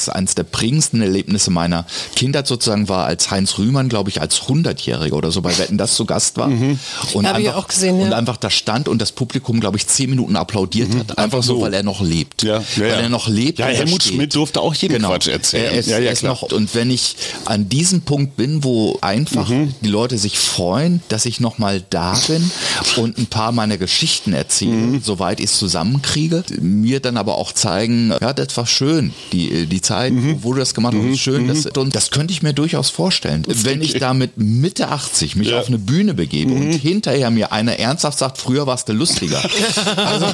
eines der prägendsten Erlebnisse meiner Kindheit sozusagen war, als Heinz Rühmann, glaube ich, als 100-Jähriger oder so bei Wetten, das zu Gast war. Und, Hab ich auch gesehen, ja. Und einfach da stand und das Publikum, glaube ich, 10 Minuten applaudiert hat. Einfach so, weil er noch lebt. Weil er noch lebt. Ja, Helmut Schmidt durfte auch jeden Quatsch erzählen. Er ist noch, und wenn ich an diesem Punkt bin, wo einfach die Leute sich freuen, dass ich noch mal da bin und ein paar meiner Geschichten erzähle, soweit ich es zusammenkriege, mir dann aber auch zeigen, ja, das war schön, die Zeit, wo du das gemacht hast, schön, und das könnte ich mir durchaus vorstellen. Wenn ich da mit Mitte 80 mich auf eine Bühne begebe und hinterher mir einer ernsthaft sagt, früher warst du lustiger. Also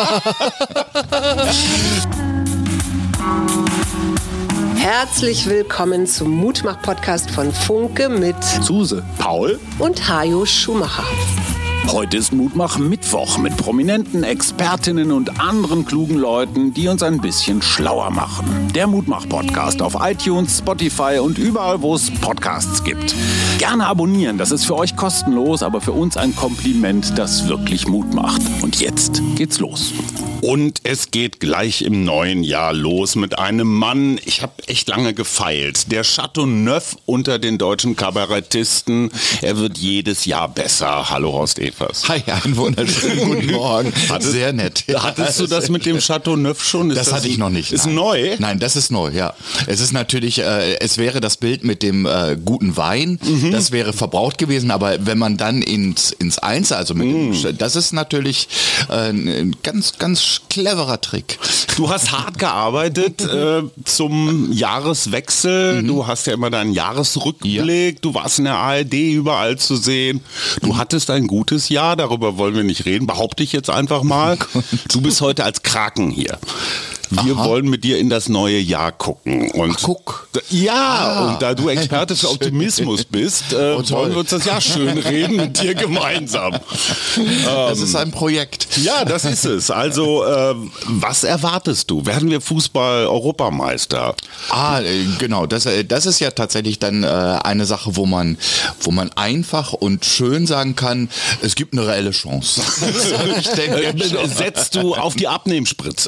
Herzlich willkommen zum Mutmach-Podcast von Funke mit Suse, Paul und Hajo Schumacher. Heute ist Mutmach-Mittwoch mit prominenten Expertinnen und anderen klugen Leuten, die uns ein bisschen schlauer machen. Der Mutmach-Podcast auf iTunes, Spotify und überall, wo es Podcasts gibt. Gerne abonnieren, das ist für euch kostenlos, aber für uns ein Kompliment, das wirklich Mut macht. Und jetzt geht's los. Und es geht gleich im neuen Jahr los mit einem Mann, ich habe echt lange gefeilt. Der Chateauneuf unter den deutschen Kabarettisten. Er wird jedes Jahr besser. Hallo Horst Evers. Hi, einen wunderschönen guten Morgen. Sehr nett. Hattest du das mit dem Chateauneuf schon? Das hatte ich noch nicht. Ist neu? Nein, das ist neu, ja. Es ist natürlich, es wäre das Bild mit dem guten Wein, das wäre verbraucht gewesen, aber wenn man dann ins Einzel, also mit dem, das ist natürlich ein ganz cleverer Trick. Du hast hart gearbeitet zum Jahreswechsel. Du hast ja immer deinen Jahresrückblick. Du warst in der ARD überall zu sehen. Du hattest ein gutes Jahr, darüber wollen wir nicht reden. Behaupte ich jetzt einfach mal. Du bist heute als Kraken hier. Wir wollen mit dir in das neue Jahr gucken. Und guck. Ja, und da du Experte für Optimismus bist, wollen wir uns das Jahr schön reden mit dir gemeinsam. Das ist ein Projekt. Ja, das ist es. Also, was erwartest du? Werden wir Fußball-Europameister? Genau. Das ist ja tatsächlich dann eine Sache, wo man einfach und schön sagen kann, es gibt eine reelle Chance. Ich denke, setzt du auf die Abnehmspritze?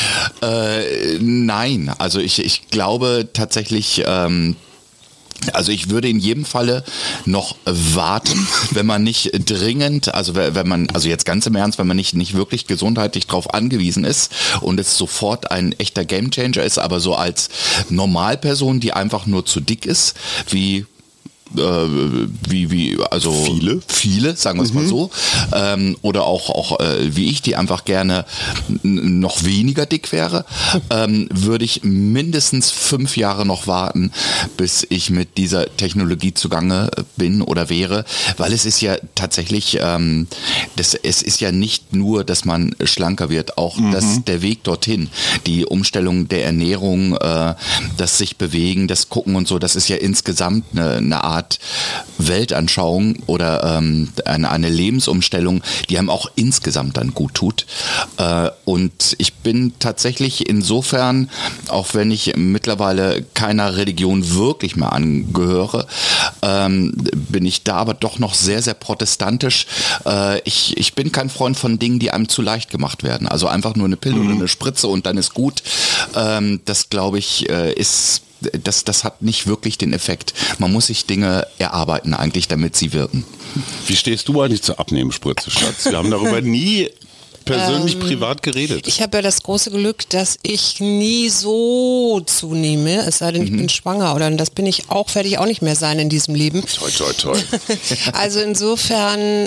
Nein, also ich glaube tatsächlich, also ich würde in jedem Falle noch warten, wenn man nicht dringend, also wenn man, also jetzt ganz im Ernst, wenn man nicht wirklich gesundheitlich drauf angewiesen ist und es sofort ein echter Gamechanger ist, aber so als Normalperson, die einfach nur zu dick ist, also viele, sagen wir es mal so, oder auch wie ich, die einfach gerne noch weniger dick wäre, würde ich mindestens 5 Jahre noch warten, bis ich mit dieser Technologie zugange bin oder wäre, weil es ist ja tatsächlich, es ist ja nicht nur, dass man schlanker wird, auch der Weg dorthin, die Umstellung der Ernährung, das sich bewegen, das Gucken und so, das ist ja insgesamt eine Art Weltanschauung oder eine Lebensumstellung, die einem auch insgesamt dann gut tut. Und ich bin tatsächlich insofern, auch wenn ich mittlerweile keiner Religion wirklich mehr angehöre, bin ich da aber doch noch sehr, sehr protestantisch. Ich bin kein Freund von Dingen, die einem zu leicht gemacht werden. Also einfach nur eine Pille oder eine Spritze und dann ist gut. Das glaube ich das hat nicht wirklich den Effekt. Man muss sich Dinge erarbeiten eigentlich, damit sie wirken. Wie stehst du eigentlich zur Abnehmspritze, Schatz? Wir haben darüber nie persönlich privat geredet. Ich habe ja das große Glück, dass ich nie so zunehme, es sei denn, ich bin schwanger, oder das bin ich auch, werde ich auch nicht mehr sein in diesem Leben. Toi, toi, toi. Also insofern,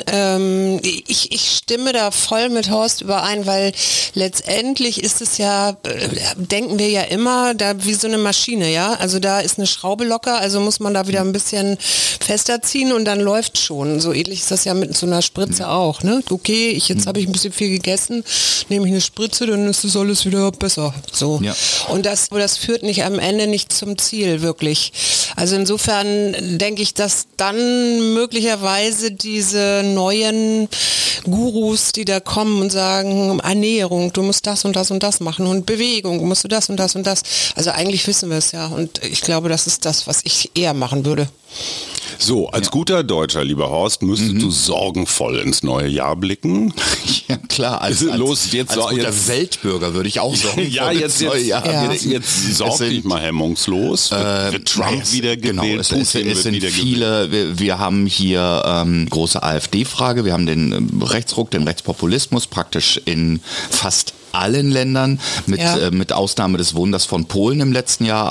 ich stimme da voll mit Horst überein, weil letztendlich ist es ja, denken wir ja immer, da wie so eine Maschine, ja, also da ist eine Schraube locker, also muss man da wieder ein bisschen fester ziehen und dann läuft schon. So ähnlich ist das ja mit so einer Spritze auch, ne? Okay, jetzt habe ich ein bisschen viel gegessen, nehme ich eine Spritze, dann ist das alles wieder besser. So. Ja. Und das führt nicht am Ende nicht zum Ziel, wirklich. Also insofern denke ich, dass dann möglicherweise diese neuen Gurus, die da kommen und sagen, Ernährung, du musst das und das und das machen und Bewegung, musst du das und das und das. Also eigentlich wissen wir es ja und ich glaube, das ist das, was ich eher machen würde. So, als guter Deutscher, lieber Horst, müsstest du sorgenvoll ins neue Jahr blicken. Ja klar, als guter Weltbürger würde ich auch sagen. Jetzt sorg dich mal hemmungslos. Wird Trump wieder gewählt, genau, es sind viele, wir haben hier große AfD-Frage, wir haben den Rechtsruck, den Rechtspopulismus praktisch in fast allen Ländern, mit Ausnahme des Wunders von Polen im letzten Jahr,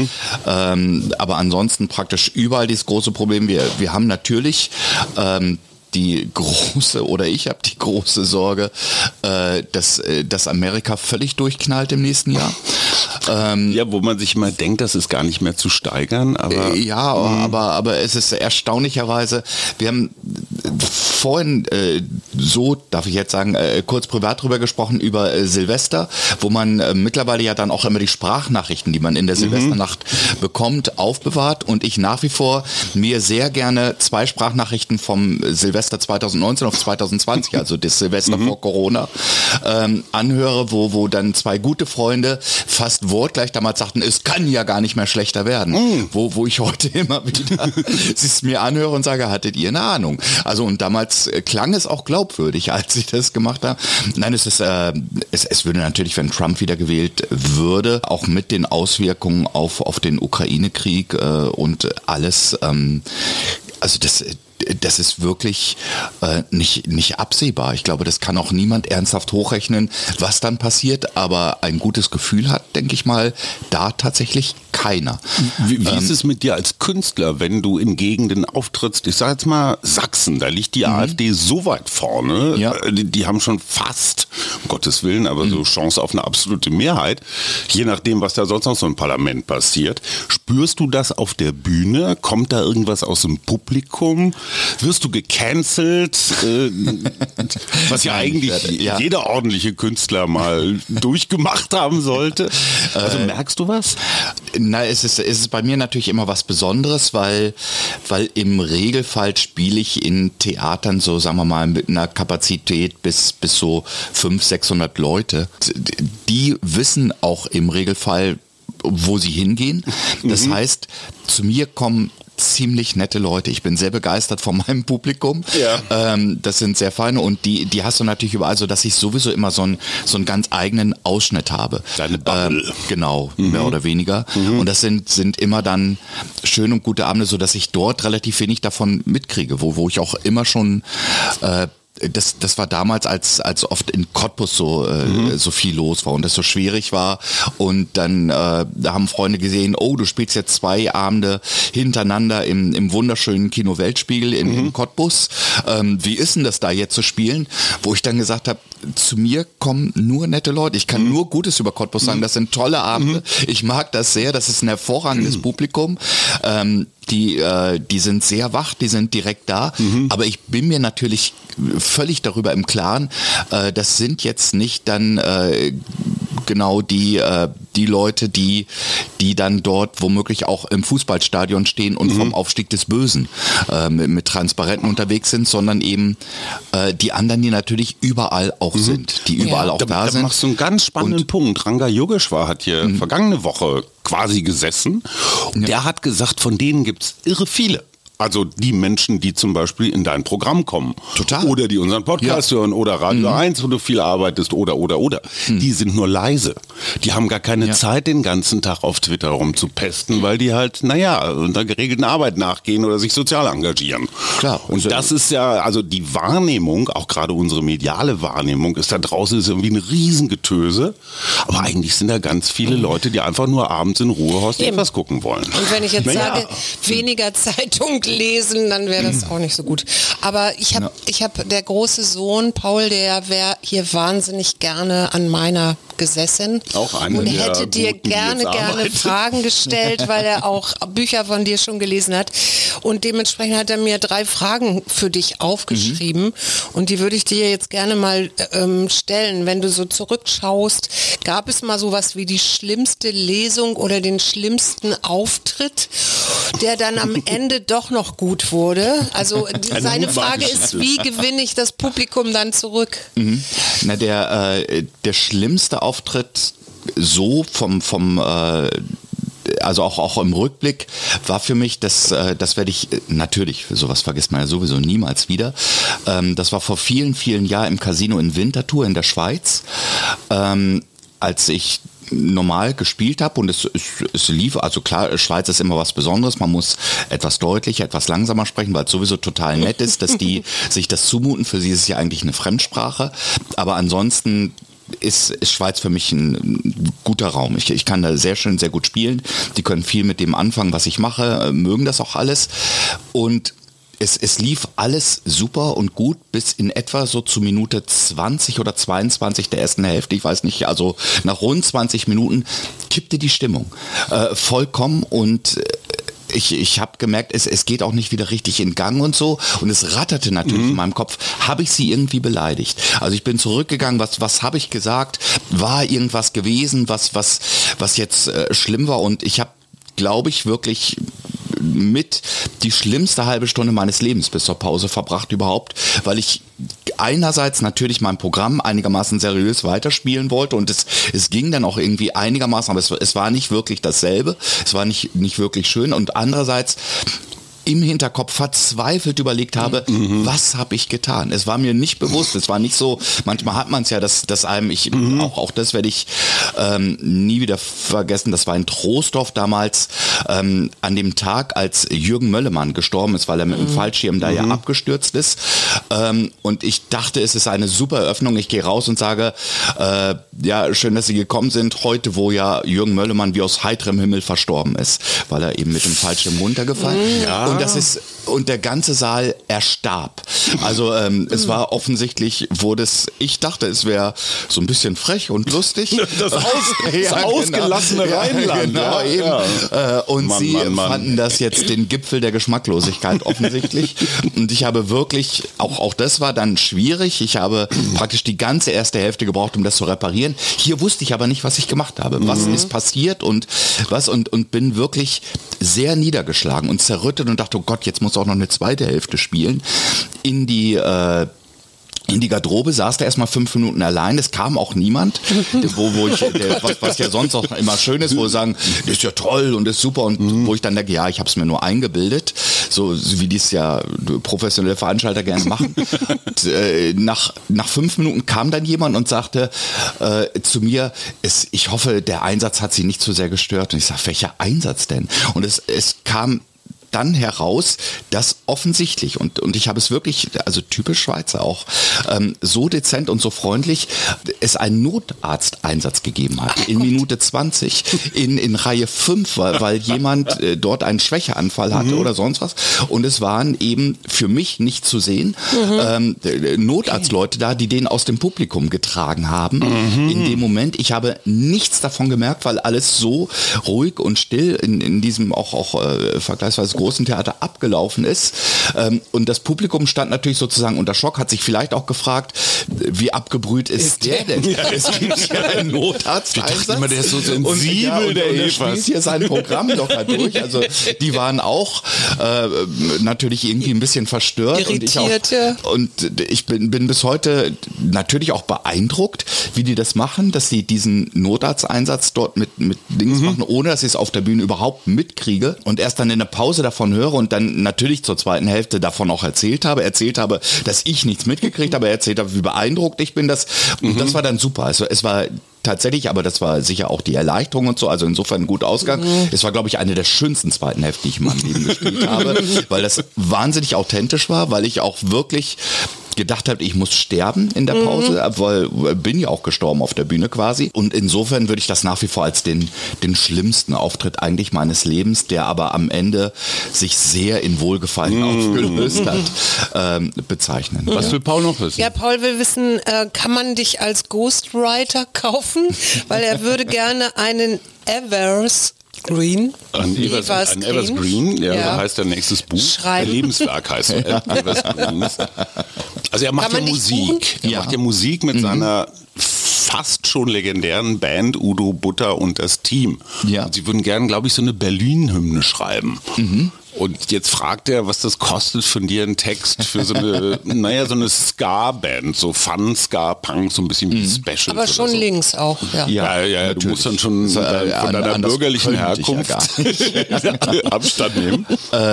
aber ansonsten praktisch überall dieses große Problem. Wir haben natürlich ich habe die große Sorge, dass Amerika völlig durchknallt im nächsten Jahr. Wo man sich immer denkt, das ist gar nicht mehr zu steigern. Aber es ist erstaunlicherweise, wir haben vorhin darf ich jetzt sagen, kurz privat drüber gesprochen, über Silvester, wo man mittlerweile ja dann auch immer die Sprachnachrichten, die man in der Silvesternacht bekommt, aufbewahrt und ich nach wie vor mir sehr gerne 2 Sprachnachrichten vom Silvester 2019 auf 2020, also das Silvester vor Corona, anhöre, wo dann 2 gute Freunde fast wortgleich damals sagten, es kann ja gar nicht mehr schlechter werden. Wo ich heute immer wieder es mir anhöre und sage, hattet ihr eine Ahnung? Also und damals klang es auch glaubwürdig, als ich das gemacht habe. Nein, es würde natürlich, wenn Trump wieder gewählt würde, auch mit den Auswirkungen auf den Ukraine-Krieg und alles, also das ist wirklich nicht absehbar. Ich glaube, das kann auch niemand ernsthaft hochrechnen, was dann passiert, aber ein gutes Gefühl hat, denke ich mal, da tatsächlich keiner. Wie ist es mit dir als Künstler, wenn du in Gegenden auftrittst? Ich sage jetzt mal Sachsen, da liegt die AfD so weit vorne, die haben schon fast, um Gottes Willen, aber so Chance auf eine absolute Mehrheit, je nachdem, was da sonst noch so im Parlament passiert. Spürst du das auf der Bühne? Kommt da irgendwas aus dem Publikum? Wirst du gecancelt? Was ja eigentlich jeder ordentliche Künstler mal durchgemacht haben sollte. Also merkst du was? Na, es ist bei mir natürlich immer was Besonderes, weil im Regelfall spiele ich in Theatern so, sagen wir mal, mit einer Kapazität bis so 500-600 Leute. Die wissen auch im Regelfall, wo sie hingehen. Das heißt, zu mir kommen ziemlich nette Leute. Ich bin sehr begeistert von meinem Publikum. Ja. Das sind sehr feine und die hast du natürlich überall, so dass ich sowieso immer so einen ganz eigenen Ausschnitt habe. Deine Bubble. Genau, mehr oder weniger. Und das sind immer dann schöne und gute Abende, so dass ich dort relativ wenig davon mitkriege, wo ich auch immer schon das war damals, als oft in Cottbus so viel los war und das so schwierig war und dann da haben Freunde gesehen, oh, du spielst jetzt 2 Abende hintereinander im wunderschönen Kino Weltspiegel in Cottbus. Wie ist denn das da jetzt zu spielen? Wo ich dann gesagt habe, zu mir kommen nur nette Leute. Ich kann nur Gutes über Cottbus sagen. Das sind tolle Abende. Ich mag das sehr. Das ist ein hervorragendes Publikum. Die sind sehr wach, die sind direkt da. Aber ich bin mir natürlich völlig darüber im Klaren, das sind jetzt nicht dann genau die Leute, die dann dort womöglich auch im Fußballstadion stehen und vom Aufstieg des Bösen mit Transparenten unterwegs sind, sondern eben die anderen, die natürlich überall auch sind, die überall auch da sind. Da machst du einen ganz spannenden Punkt. Ranga Yogeshwar hat hier vergangene Woche quasi gesessen und der hat gesagt, von denen gibt's irre viele. Also die Menschen, die zum Beispiel in dein Programm kommen. Total. Oder die unseren Podcast hören oder Radio 1, wo du viel arbeitest oder. Die sind nur leise. Die haben gar keine Zeit, den ganzen Tag auf Twitter rumzupesten, weil die halt, unter geregelten Arbeit nachgehen oder sich sozial engagieren. Klar. Und das ist ja, also die Wahrnehmung, auch gerade unsere mediale Wahrnehmung, ist da draußen ist irgendwie ein Riesengetöse. Aber eigentlich sind da ganz viele Leute, die einfach nur abends in Ruhe Horst etwas gucken wollen. Und wenn ich jetzt sage, weniger Zeitung lesen, dann wäre das auch nicht so gut. Aber ich hab der große Sohn Paul, der wäre hier wahnsinnig gerne an meiner gesessen auch eine und hätte dir gerne Fragen gestellt, weil er auch Bücher von dir schon gelesen hat. Und dementsprechend hat er mir 3 Fragen für dich aufgeschrieben und die würde ich dir jetzt gerne mal stellen. Wenn du so zurückschaust, gab es mal sowas wie die schlimmste Lesung oder den schlimmsten Auftritt, der dann am Ende doch noch gut wurde? Also seine Frage ist, wie gewinne ich das Publikum dann zurück? Na, der schlimmste Auftritt so vom also auch im Rückblick war für mich, das werde ich, natürlich, sowas vergisst man ja sowieso niemals wieder, das war vor vielen, vielen Jahren im Casino in Winterthur in der Schweiz, als ich normal gespielt habe und es lief, also klar, Schweiz ist immer was Besonderes, man muss etwas deutlicher, etwas langsamer sprechen, weil es sowieso total nett ist, dass die sich das zumuten, für sie ist es ja eigentlich eine Fremdsprache, aber ansonsten ist Schweiz für mich ein guter Raum. Ich kann da sehr schön, sehr gut spielen, die können viel mit dem anfangen, was ich mache, mögen das auch alles und es lief alles super und gut bis in etwa so zu Minute 20 oder 22 der ersten Hälfte, ich weiß nicht, also nach rund 20 Minuten kippte die Stimmung vollkommen und ich habe gemerkt, es geht auch nicht wieder richtig in Gang und so und es ratterte natürlich in meinem Kopf, habe ich sie irgendwie beleidigt? Also ich bin zurückgegangen, was habe ich gesagt? War irgendwas gewesen, was jetzt schlimm war und ich habe, glaube ich, wirklich mit die schlimmste halbe Stunde meines Lebens bis zur Pause verbracht überhaupt, weil ich einerseits natürlich mein Programm einigermaßen seriös weiterspielen wollte und es ging dann auch irgendwie einigermaßen, aber es war nicht wirklich dasselbe, es war nicht wirklich schön und andererseits im Hinterkopf verzweifelt überlegt habe, was habe ich getan? Es war mir nicht bewusst, es war nicht so, manchmal hat man es ja, dass einem, auch das werde ich nie wieder vergessen, das war in Troisdorf damals, an dem Tag, als Jürgen Möllemann gestorben ist, weil er mit dem Fallschirm da ja abgestürzt ist. Und ich dachte, es ist eine super Eröffnung, ich gehe raus und sage, ja, schön, dass Sie gekommen sind, heute, wo ja Jürgen Möllemann wie aus heiterem Himmel verstorben ist, weil er eben mit dem Fallschirm runtergefallen ist. Ja. Und der ganze Saal erstarb. Also es war offensichtlich, ich dachte, es wäre so ein bisschen frech und lustig. Das ausgelassene Rheinland. Genau, eben. Und Mann, sie fanden das jetzt den Gipfel der Geschmacklosigkeit offensichtlich. Und ich habe wirklich, auch das war dann schwierig, ich habe praktisch die ganze erste Hälfte gebraucht, um das zu reparieren. Hier wusste ich aber nicht, was ich gemacht habe. Was ist passiert und bin wirklich sehr niedergeschlagen und zerrüttet und dachte, oh Gott, jetzt muss auch noch eine zweite Hälfte spielen. In die Garderobe saß der erstmal 5 Minuten allein, es kam auch niemand, was ja sonst auch immer schön ist, wo wir sagen, das ist ja toll und ist super und wo ich dann denke, ja, ich habe es mir nur eingebildet, so wie dies ja professionelle Veranstalter gerne machen. Und, nach 5 Minuten kam dann jemand und sagte zu mir, ich hoffe, der Einsatz hat Sie nicht zu sehr gestört. Und ich sage, welcher Einsatz denn? Und es kam dann heraus, dass offensichtlich, und ich habe es wirklich, also typisch Schweizer auch, so dezent und so freundlich, es einen Notarzteinsatz gegeben hat. In Minute 20, in Reihe 5, weil jemand dort einen Schwächeanfall hatte oder sonst was. Und es waren eben für mich nicht zu sehen, Notarztleute da, die den aus dem Publikum getragen haben. In dem Moment, ich habe nichts davon gemerkt, weil alles so ruhig und still in diesem auch vergleichsweise großen Theater abgelaufen ist. Und das Publikum stand natürlich sozusagen unter Schock, hat sich vielleicht auch gefragt, wie abgebrüht ist der denn? Es gibt ja einen Notarzteinsatz. Der ist so sensibel, der spielt hier sein Programm locker durch. Also die waren auch natürlich irgendwie ein bisschen verstört. Irritiert. Und ich bin bis heute natürlich auch beeindruckt, wie die das machen, dass sie diesen Notarzteinsatz dort mit Dings machen, ohne dass ich es auf der Bühne überhaupt mitkriege und erst dann in der Pause davon höre und dann natürlich zur zweiten Hälfte davon auch erzählt habe, dass ich nichts mitgekriegt habe, erzählt habe, wie beeindruckt ich bin. Das war dann super. Also es war tatsächlich, aber das war sicher auch die Erleichterung und so, also insofern ein guter Ausgang. Es war, glaube ich, eine der schönsten zweiten Hälften, die ich in meinem Leben gespielt habe, weil das wahnsinnig authentisch war, weil ich auch wirklich gedacht habe, ich muss sterben in der Pause, weil bin ja auch gestorben auf der Bühne quasi. Und insofern würde ich das nach wie vor als den schlimmsten Auftritt eigentlich meines Lebens, der aber am Ende sich sehr in Wohlgefallen aufgelöst hat, bezeichnen. Was will Paul noch wissen? Ja, Paul will wissen, kann man dich als Ghostwriter kaufen? Weil er würde gerne einen Evergreen. Ein Evergreen, ja, so heißt der nächstes Buch. Schreiben. Lebenswerk heißt Evergreen. Also er macht ja Musik. Er macht ja Musik mit seiner fast schon legendären Band Udo Butter und das Team. Ja. Und sie würden gerne, glaube ich, so eine Berlin-Hymne schreiben. Und jetzt fragt er, was das kostet von dir, ein Text für so eine, so eine Ska-Band, so Fun-Ska-Punk, so ein bisschen wie Specials. Aber schon so. Links auch, ja. Ja, du musst dann schon von deiner bürgerlichen Herkunft Abstand nehmen.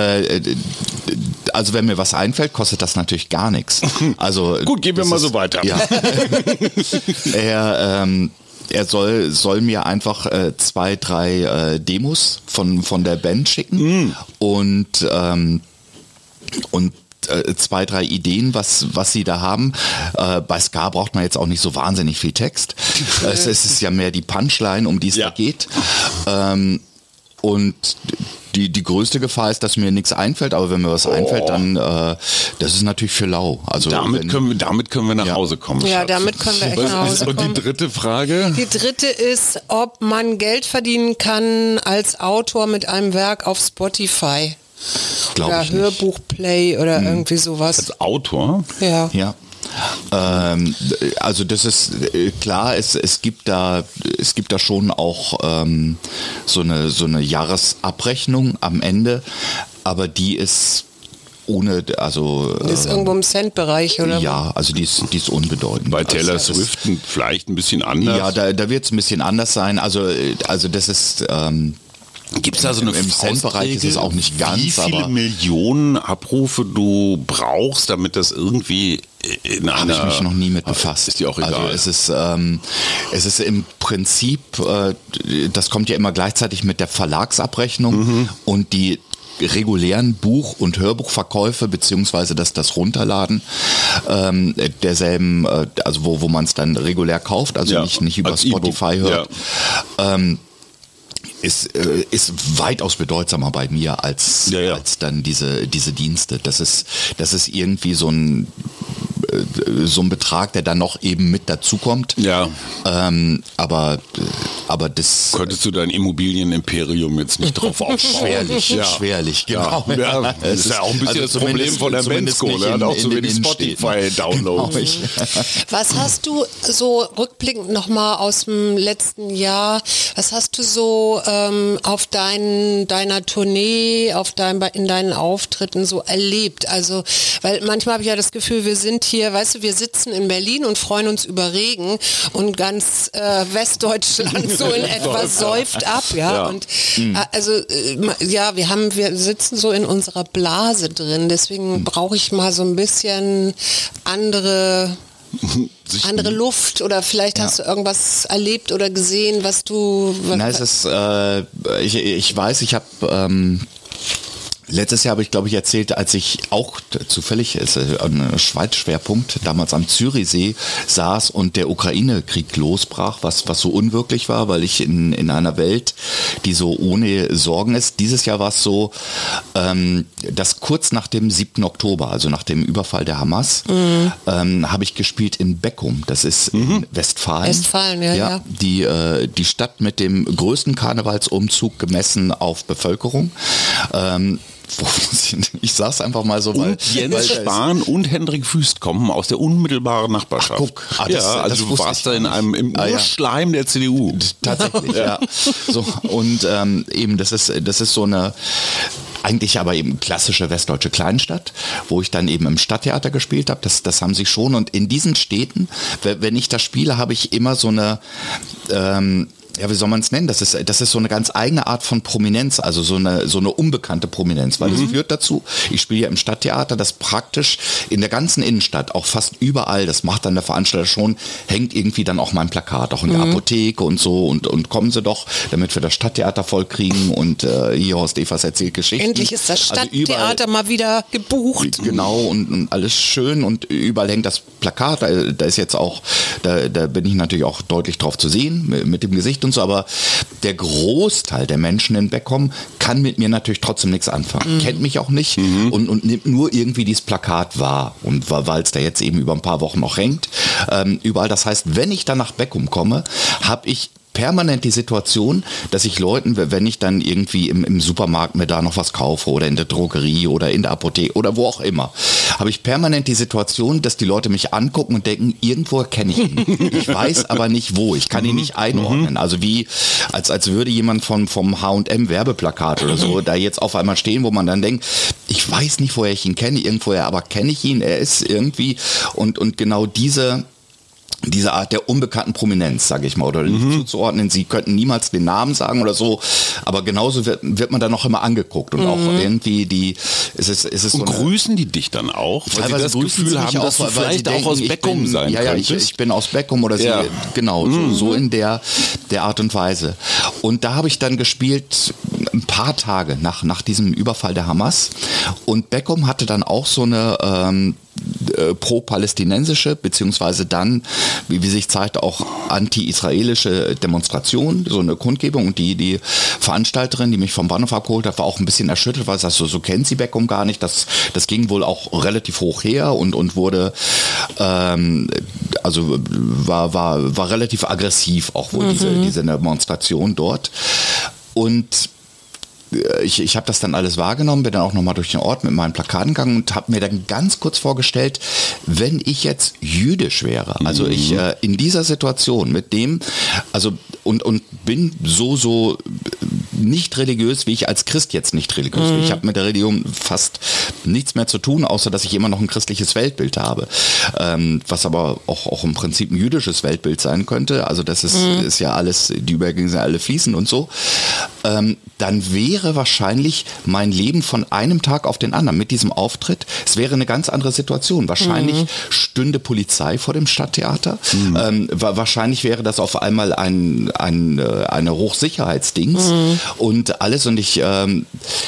Also wenn mir was einfällt, kostet das natürlich gar nichts. Also gut, gehen wir mal so weiter. Ja. Er soll mir einfach 2, 3 Demos von der Band schicken und 2, 3 Ideen, was sie da haben. Bei Ska braucht man jetzt auch nicht so wahnsinnig viel Text. Es ist ja mehr die Punchline, um die es da geht. Und die größte Gefahr ist, dass mir nichts einfällt, aber wenn mir was einfällt, dann das ist natürlich für lau. Also damit können wir nach Hause kommen. Ja, damit können wir echt nach Hause kommen. Und die dritte Frage? Die dritte ist, ob man Geld verdienen kann als Autor mit einem Werk auf Spotify. Oder Hörbuchplay oder irgendwie sowas. Als Autor? Ja. Also das ist klar, es gibt da schon auch so eine Jahresabrechnung am Ende, aber die ist ohne, also die ist irgendwo im Cent-Bereich, oder? Ja, also die ist unbedeutend. Bei Taylor Swift vielleicht ein bisschen anders. Ja, da wird es ein bisschen anders sein. Also das ist gibt es da so eine im Cent-Bereich ist es auch nicht ganz, wie viele Millionen Abrufe du brauchst, damit das irgendwie in einer... Habe ich mich noch nie mit befasst. Ist dir auch egal. Also es ist im Prinzip, das kommt ja immer gleichzeitig mit der Verlagsabrechnung und die regulären Buch- und Hörbuchverkäufe beziehungsweise das Runterladen derselben, also wo man es dann regulär kauft, also nicht über Spotify hört. Ja. Ist weitaus bedeutsamer bei mir als dann diese Dienste. Das ist irgendwie so ein Betrag, der dann noch eben mit dazukommt. Ja. Aber das... Könntest du dein Immobilienimperium jetzt nicht drauf aufbauen? Schwerlich, genau. Ja, das ist ja auch ein bisschen das Problem von der Mensko, der hat auch so wenig Spotify-Downloads. Genau. Was hast du so rückblickend nochmal aus dem letzten Jahr, was hast du so auf deiner Tournee, in deinen Auftritten so erlebt? Also, weil manchmal habe ich ja das Gefühl, wir sind hier, weißt du, wir sitzen in Berlin und freuen uns über Regen und ganz Westdeutschland so in etwa säuft ab, und also wir sitzen so in unserer Blase drin, deswegen brauche ich mal so ein bisschen andere Luft oder vielleicht hast du irgendwas erlebt oder gesehen, was du... Nein, es ist, ich weiß, ich habe... Letztes Jahr habe ich, glaube ich, erzählt, als ich auch zufällig, ein Schweiz-Schwerpunkt, damals am Zürichsee saß und der Ukraine-Krieg losbrach, was so unwirklich war, weil ich in einer Welt, die so ohne Sorgen ist. Dieses Jahr war es so, dass kurz nach dem 7. Oktober, also nach dem Überfall der Hamas, habe ich gespielt in Beckum. Das ist in Westfalen. Westfalen, ja. Die Stadt mit dem größten Karnevalsumzug gemessen auf Bevölkerung. Ich sag's einfach mal so, weil Jens Spahn und Hendrik Wüst kommen aus der unmittelbaren Nachbarschaft. Ach, guck. Also du warst da im Urschleim der CDU. Tatsächlich, ja. So, und eben, das ist so eine eigentlich aber eben klassische westdeutsche Kleinstadt, wo ich dann eben im Stadttheater gespielt habe. Das haben sie schon. Und in diesen Städten, wenn ich das spiele, habe ich immer so eine wie soll man es nennen? Das ist so eine ganz eigene Art von Prominenz, also so eine unbekannte Prominenz, weil das führt dazu, ich spiele ja im Stadttheater, das praktisch in der ganzen Innenstadt, auch fast überall, das macht dann der Veranstalter schon, hängt irgendwie dann auch mein Plakat, auch in der Apotheke und so und kommen Sie doch, damit wir das Stadttheater voll kriegen und hier Horst Evers erzählt Geschichten. Endlich ist das Stadttheater mal wieder gebucht. Genau und alles schön und überall hängt das Plakat, da ist jetzt auch, da bin ich natürlich auch deutlich drauf zu sehen, mit dem Gesicht und so, aber der Großteil der Menschen in Beckum kann mit mir natürlich trotzdem nichts anfangen, kennt mich auch nicht und nimmt nur irgendwie dieses Plakat wahr und weil es da jetzt eben über ein paar Wochen noch hängt, überall. Das heißt, wenn ich dann nach Beckum komme, habe ich permanent die Situation, dass ich Leuten, wenn ich dann irgendwie im Supermarkt mir da noch was kaufe oder in der Drogerie oder in der Apotheke oder wo auch immer, habe ich permanent die Situation, dass die Leute mich angucken und denken, irgendwo kenne ich ihn. Ich weiß aber nicht wo, ich kann ihn nicht einordnen. Also wie, als würde jemand vom H&M Werbeplakat oder so da jetzt auf einmal stehen, wo man dann denkt, ich weiß nicht, woher ich ihn kenne, irgendwoher, aber kenne ich ihn, er ist irgendwie und genau diese Art der unbekannten Prominenz, sage ich mal, oder nicht zuzuordnen. Sie könnten niemals den Namen sagen oder so, aber genauso wird man dann noch immer angeguckt und auch irgendwie es ist so und grüßen die dich dann auch? Weil sie das Gefühl haben, dass du vielleicht auch aus Beckum sein könntest? Ja, ich bin aus Beckum oder sie, genau, so in der Art und Weise. Und da habe ich dann gespielt ein paar Tage nach diesem Überfall der Hamas und Beckum hatte dann auch so eine pro-palästinensische, beziehungsweise dann, wie sich zeigt, auch anti-israelische Demonstration, so eine Kundgebung, und die Veranstalterin, die mich vom Bahnhof abgeholt hat, war auch ein bisschen erschüttert, weil sie sagt, so kennt sie Beckum gar nicht, das ging wohl auch relativ hoch her und wurde also war relativ aggressiv auch wohl diese Demonstration dort. Und ich habe das dann alles wahrgenommen, bin dann auch nochmal durch den Ort mit meinen Plakaten gegangen und habe mir dann ganz kurz vorgestellt, wenn ich jetzt jüdisch wäre, also ich in dieser Situation mit dem, also und bin so nicht religiös, wie ich als Christ jetzt nicht religiös bin. Ich habe mit der Religion fast nichts mehr zu tun, außer dass ich immer noch ein christliches Weltbild habe, was aber auch im Prinzip ein jüdisches Weltbild sein könnte, also das ist ja alles, die Übergänge sind alle fließend und so, dann wäre wahrscheinlich mein Leben von einem Tag auf den anderen mit diesem Auftritt, es wäre eine ganz andere Situation. Wahrscheinlich stünde Polizei vor dem Stadttheater. Wahrscheinlich wäre das auf einmal eine Hochsicherheitsdings und alles. Und ich habe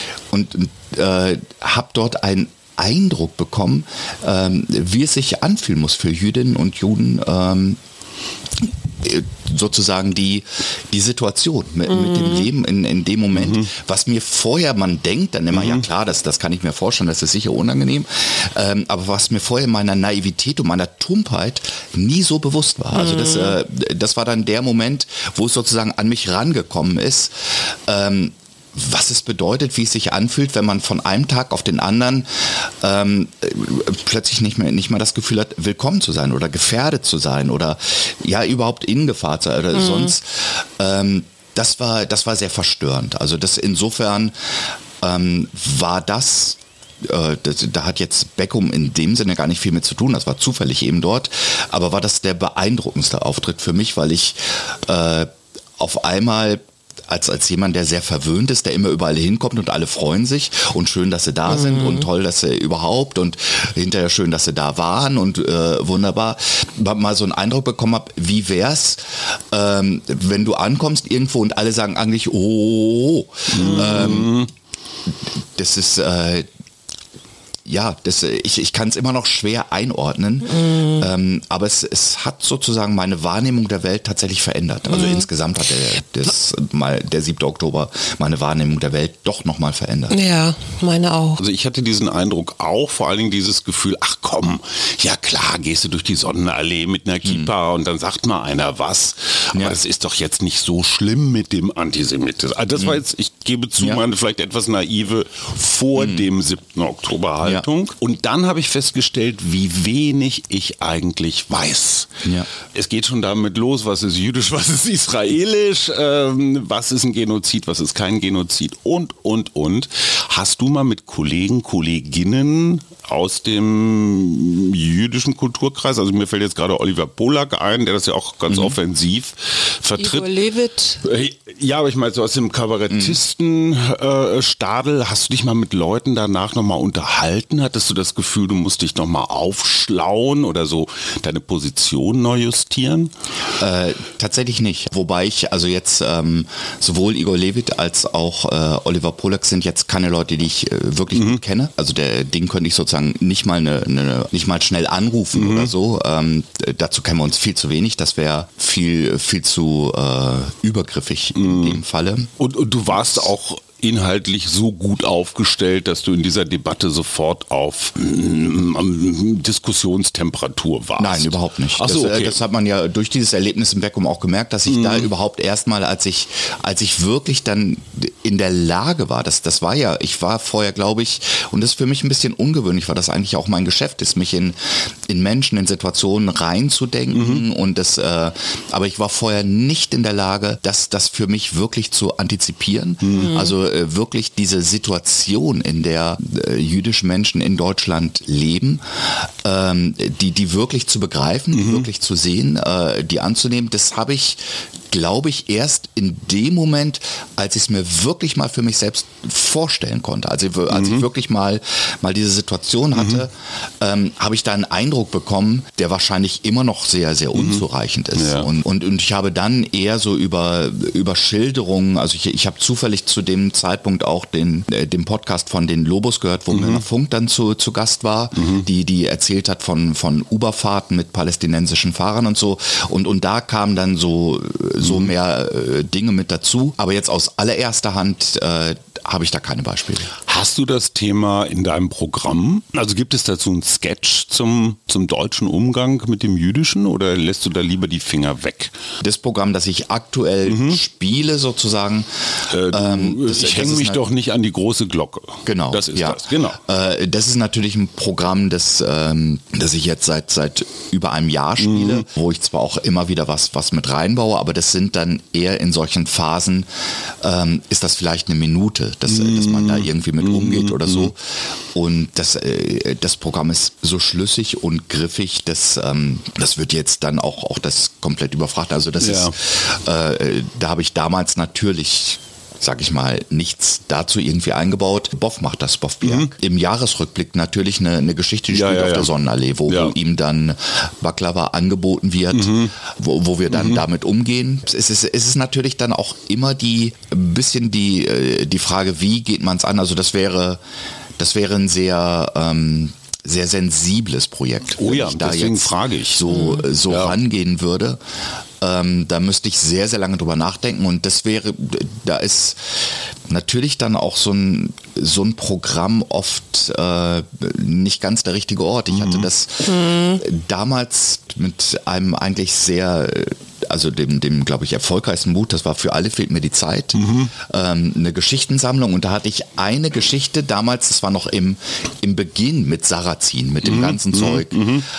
dort einen Eindruck bekommen, wie es sich anfühlen muss für Jüdinnen und Juden, sozusagen die Situation mit dem Leben in dem Moment, was mir vorher, man denkt dann immer, ja klar, das kann ich mir vorstellen, das ist sicher unangenehm, aber was mir vorher meiner Naivität und meiner Tumpheit nie so bewusst war. Also das war dann der Moment, wo es sozusagen an mich rangekommen ist, was es bedeutet, wie es sich anfühlt, wenn man von einem Tag auf den anderen plötzlich nicht mehr das Gefühl hat, willkommen zu sein oder gefährdet zu sein oder ja überhaupt in Gefahr zu sein oder sonst. Das war sehr verstörend. Also das insofern war das. Da hat jetzt Beckum in dem Sinne gar nicht viel mit zu tun, das war zufällig eben dort, aber war das der beeindruckendste Auftritt für mich, weil ich auf einmal als jemand, der sehr verwöhnt ist, der immer überall hinkommt und alle freuen sich und schön, dass sie da sind und toll, dass sie überhaupt und hinterher schön, dass sie da waren und wunderbar, mal so einen Eindruck bekommen habe, wie wär's, wenn du ankommst irgendwo und alle sagen eigentlich, das ist ich kann es immer noch schwer einordnen, aber es hat sozusagen meine Wahrnehmung der Welt tatsächlich verändert. Also insgesamt hat der 7. Oktober meine Wahrnehmung der Welt doch nochmal verändert. Ja, meine auch. Also ich hatte diesen Eindruck auch, vor allen Dingen dieses Gefühl, ach komm, ja klar, gehst du durch die Sonnenallee mit einer Kippa und dann sagt mal einer was, aber es ist doch jetzt nicht so schlimm mit dem Antisemitismus. Also das war jetzt, ich gebe zu, meine vielleicht etwas naive vor dem 7. Oktober halt. Und dann habe ich festgestellt, wie wenig ich eigentlich weiß. Ja. Es geht schon damit los, was ist jüdisch, was ist israelisch, was ist ein Genozid, was ist kein Genozid und. Hast du mal mit Kollegen, Kolleginnen aus dem jüdischen Kulturkreis, also mir fällt jetzt gerade Oliver Polak ein, der das ja auch ganz offensiv vertritt. Igor Levit. Ja, aber ich meine so aus dem Kabarettisten-Stadel, hast du dich mal mit Leuten danach nochmal unterhalten? Hattest du das Gefühl, du musst dich nochmal aufschlauen oder so deine Position neu justieren? Tatsächlich nicht. Wobei ich, also jetzt sowohl Igor Levit als auch Oliver Polak sind jetzt keine Leute, die ich wirklich gut kenne. Also den könnte ich sozusagen nicht mal schnell anrufen oder so. Dazu kennen wir uns viel zu wenig. Das wäre viel zu übergriffig in dem Falle. Und du warst auch inhaltlich so gut aufgestellt, dass du in dieser Debatte sofort auf Diskussionstemperatur warst? Nein, überhaupt nicht. Ach so, okay. Das hat man ja durch dieses Erlebnis im Beckum auch gemerkt, dass ich da überhaupt erstmal, als ich wirklich dann in der Lage war, das war ja, ich war vorher, glaube ich, und das ist für mich ein bisschen ungewöhnlich, weil das eigentlich auch mein Geschäft ist, mich in Menschen, in Situationen reinzudenken und aber ich war vorher nicht in der Lage, das für mich wirklich zu antizipieren. Also wirklich diese Situation, in der jüdische Menschen in Deutschland leben, die wirklich zu begreifen, die wirklich zu sehen, die anzunehmen, das habe ich, glaube ich, erst in dem Moment, als ich es mir wirklich mal für mich selbst vorstellen konnte. Als ich wirklich mal diese Situation hatte, habe ich da einen Eindruck bekommen, der wahrscheinlich immer noch sehr, sehr unzureichend ist. Ja. Und ich habe dann eher so über Schilderungen, also ich habe zufällig zu dem Zeitpunkt auch den Podcast von den Lobos gehört, wo Männer Funk dann zu Gast war, die erzählt hat von Uberfahrten mit palästinensischen Fahrern und so. Und da kamen dann so mehr Dinge mit dazu. Aber jetzt aus allererster Hand habe ich da keine Beispiele. Hast du das Thema in deinem Programm? Also gibt es dazu einen Sketch zum deutschen Umgang mit dem Jüdischen oder lässt du da lieber die Finger weg? Das Programm, das ich aktuell spiele sozusagen. Ich hänge mich doch nicht an die große Glocke. Genau. Das ist das, genau. Das ist natürlich ein Programm, das ich jetzt seit über einem Jahr spiele, wo ich zwar auch immer wieder was mit reinbaue, aber das sind dann eher in solchen Phasen, ist das vielleicht eine Minute, dass man da irgendwie mit umgeht oder so. Und das Programm ist so schlüssig und griffig, das wird jetzt dann auch das komplett überfrachtet. Also das ist, da habe ich damals natürlich, sag ich mal, nichts dazu irgendwie eingebaut. Boff macht das, Boff Bjerg. Im Jahresrückblick natürlich eine Geschichte, die spielt auf der Sonnenallee, wo ihm dann Baklava angeboten wird, wo wir dann damit umgehen. Es ist natürlich dann auch immer ein bisschen die Frage, wie geht man es an? Also das wäre ein sehr sensibles Projekt. Oh ja, ich da deswegen jetzt frage ich. So rangehen würde. Da müsste ich sehr, sehr lange drüber nachdenken und da ist natürlich dann auch so ein Programm oft nicht ganz der richtige Ort. Ich hatte das damals mit einem eigentlich sehr, also dem glaube ich, erfolgreichsten Buch, das war Für alle fehlt mir die Zeit, eine Geschichtensammlung und da hatte ich eine Geschichte damals, das war noch im Beginn mit Sarrazin, mit dem ganzen Zeug.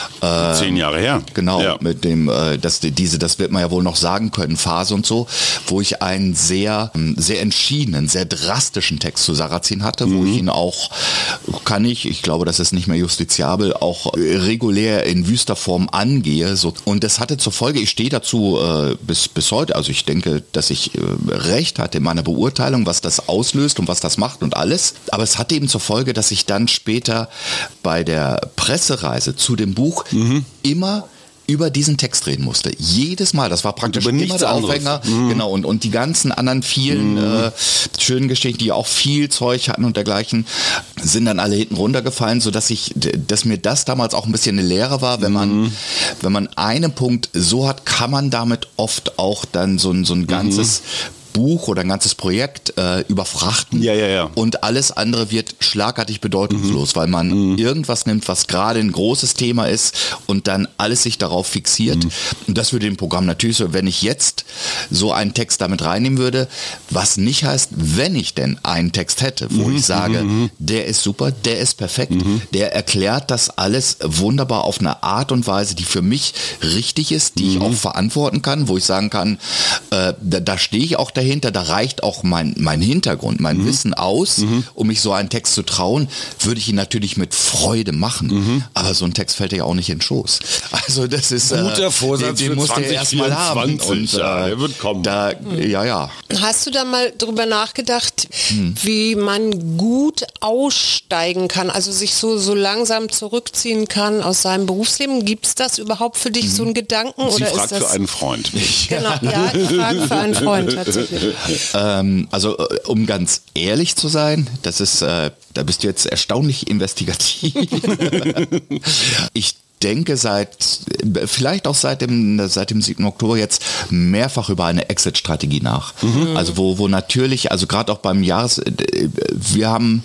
10 Jahre her. Genau, mit dem, das wird man ja wohl noch sagen können, Phase und so, wo ich einen sehr, sehr entschiedenen, sehr drastischen Text zu Sarrazin hatte, wo ich ihn auch, ich glaube, das ist nicht mehr justiziabel, auch regulär in wüster Form angehe. So. Und das hatte zur Folge, ich stehe dazu bis heute, also ich denke, dass ich recht hatte in meiner Beurteilung, was das auslöst und was das macht und alles. Aber es hatte eben zur Folge, dass ich dann später bei der Pressereise zu dem Buch immer über diesen Text reden musste. Jedes Mal, das war praktisch immer der Aufhänger. Genau, und die ganzen anderen vielen schönen Geschichten, die auch viel Zeug hatten und dergleichen, sind dann alle hinten runtergefallen, sodass mir das damals auch ein bisschen eine Lehre war. Wenn man einen Punkt so hat, kann man damit oft auch dann so ein ganzes Buch oder ein ganzes Projekt überfrachten und alles andere wird schlagartig bedeutungslos, weil man irgendwas nimmt, was gerade ein großes Thema ist und dann alles sich darauf fixiert. Und das würde im Programm natürlich so, wenn ich jetzt so einen Text damit reinnehmen würde, was nicht heißt, wenn ich denn einen Text hätte, wo ich sage, der ist super, der ist perfekt, der erklärt das alles wunderbar auf eine Art und Weise, die für mich richtig ist, die ich auch verantworten kann, wo ich sagen kann, da stehe ich auch dahinter, da reicht auch mein Hintergrund, mein Wissen aus, um mich so einen Text zu trauen, würde ich ihn natürlich mit Freude machen. Aber so ein Text fällt ja auch nicht in den Schoß. Also das ist guter Vorsatz den für musst du erst mal haben. Und der wird kommen. Hast du da mal drüber nachgedacht, wie man gut aussteigen kann, also sich so langsam zurückziehen kann aus seinem Berufsleben? Gibt es das überhaupt für dich, so einen Gedanken? Sie oder fragt ist das für einen Freund. Genau, ja, ich frage für einen Freund tatsächlich. Also um ganz ehrlich zu sein, das ist, da bist du jetzt erstaunlich investigativ. Ich denke vielleicht auch seit dem 7. Oktober jetzt mehrfach über eine Exit-Strategie nach. Also wo natürlich, also gerade auch beim wir haben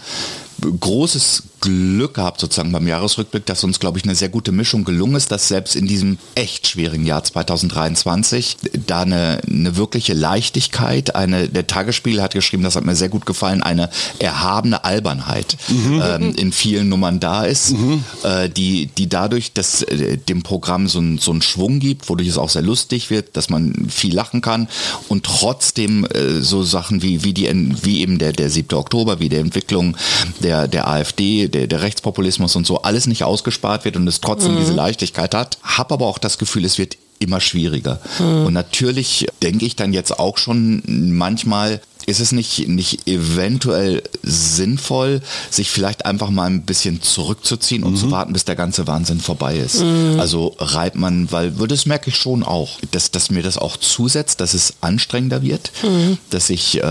großes Glück gehabt sozusagen beim Jahresrückblick, dass uns, glaube ich, eine sehr gute Mischung gelungen ist, dass selbst in diesem echt schwierigen Jahr 2023 da eine wirkliche Leichtigkeit, der Tagesspiegel hat geschrieben, das hat mir sehr gut gefallen, eine erhabene Albernheit in vielen Nummern da ist, die dadurch, dass dem Programm so einen Schwung gibt, wodurch es auch sehr lustig wird, dass man viel lachen kann und trotzdem so Sachen wie eben der 7. Oktober, wie der Entwicklung der AfD, der Rechtspopulismus und so, alles nicht ausgespart wird und es trotzdem diese Leichtigkeit hat. Hab aber auch das Gefühl, es wird immer schwieriger. Und natürlich denke ich dann jetzt auch schon manchmal, ist es nicht eventuell sinnvoll, sich vielleicht einfach mal ein bisschen zurückzuziehen und zu warten, bis der ganze Wahnsinn vorbei ist? Also reibt man, weil das merke ich schon auch, dass mir das auch zusetzt, dass es anstrengender wird, dass ich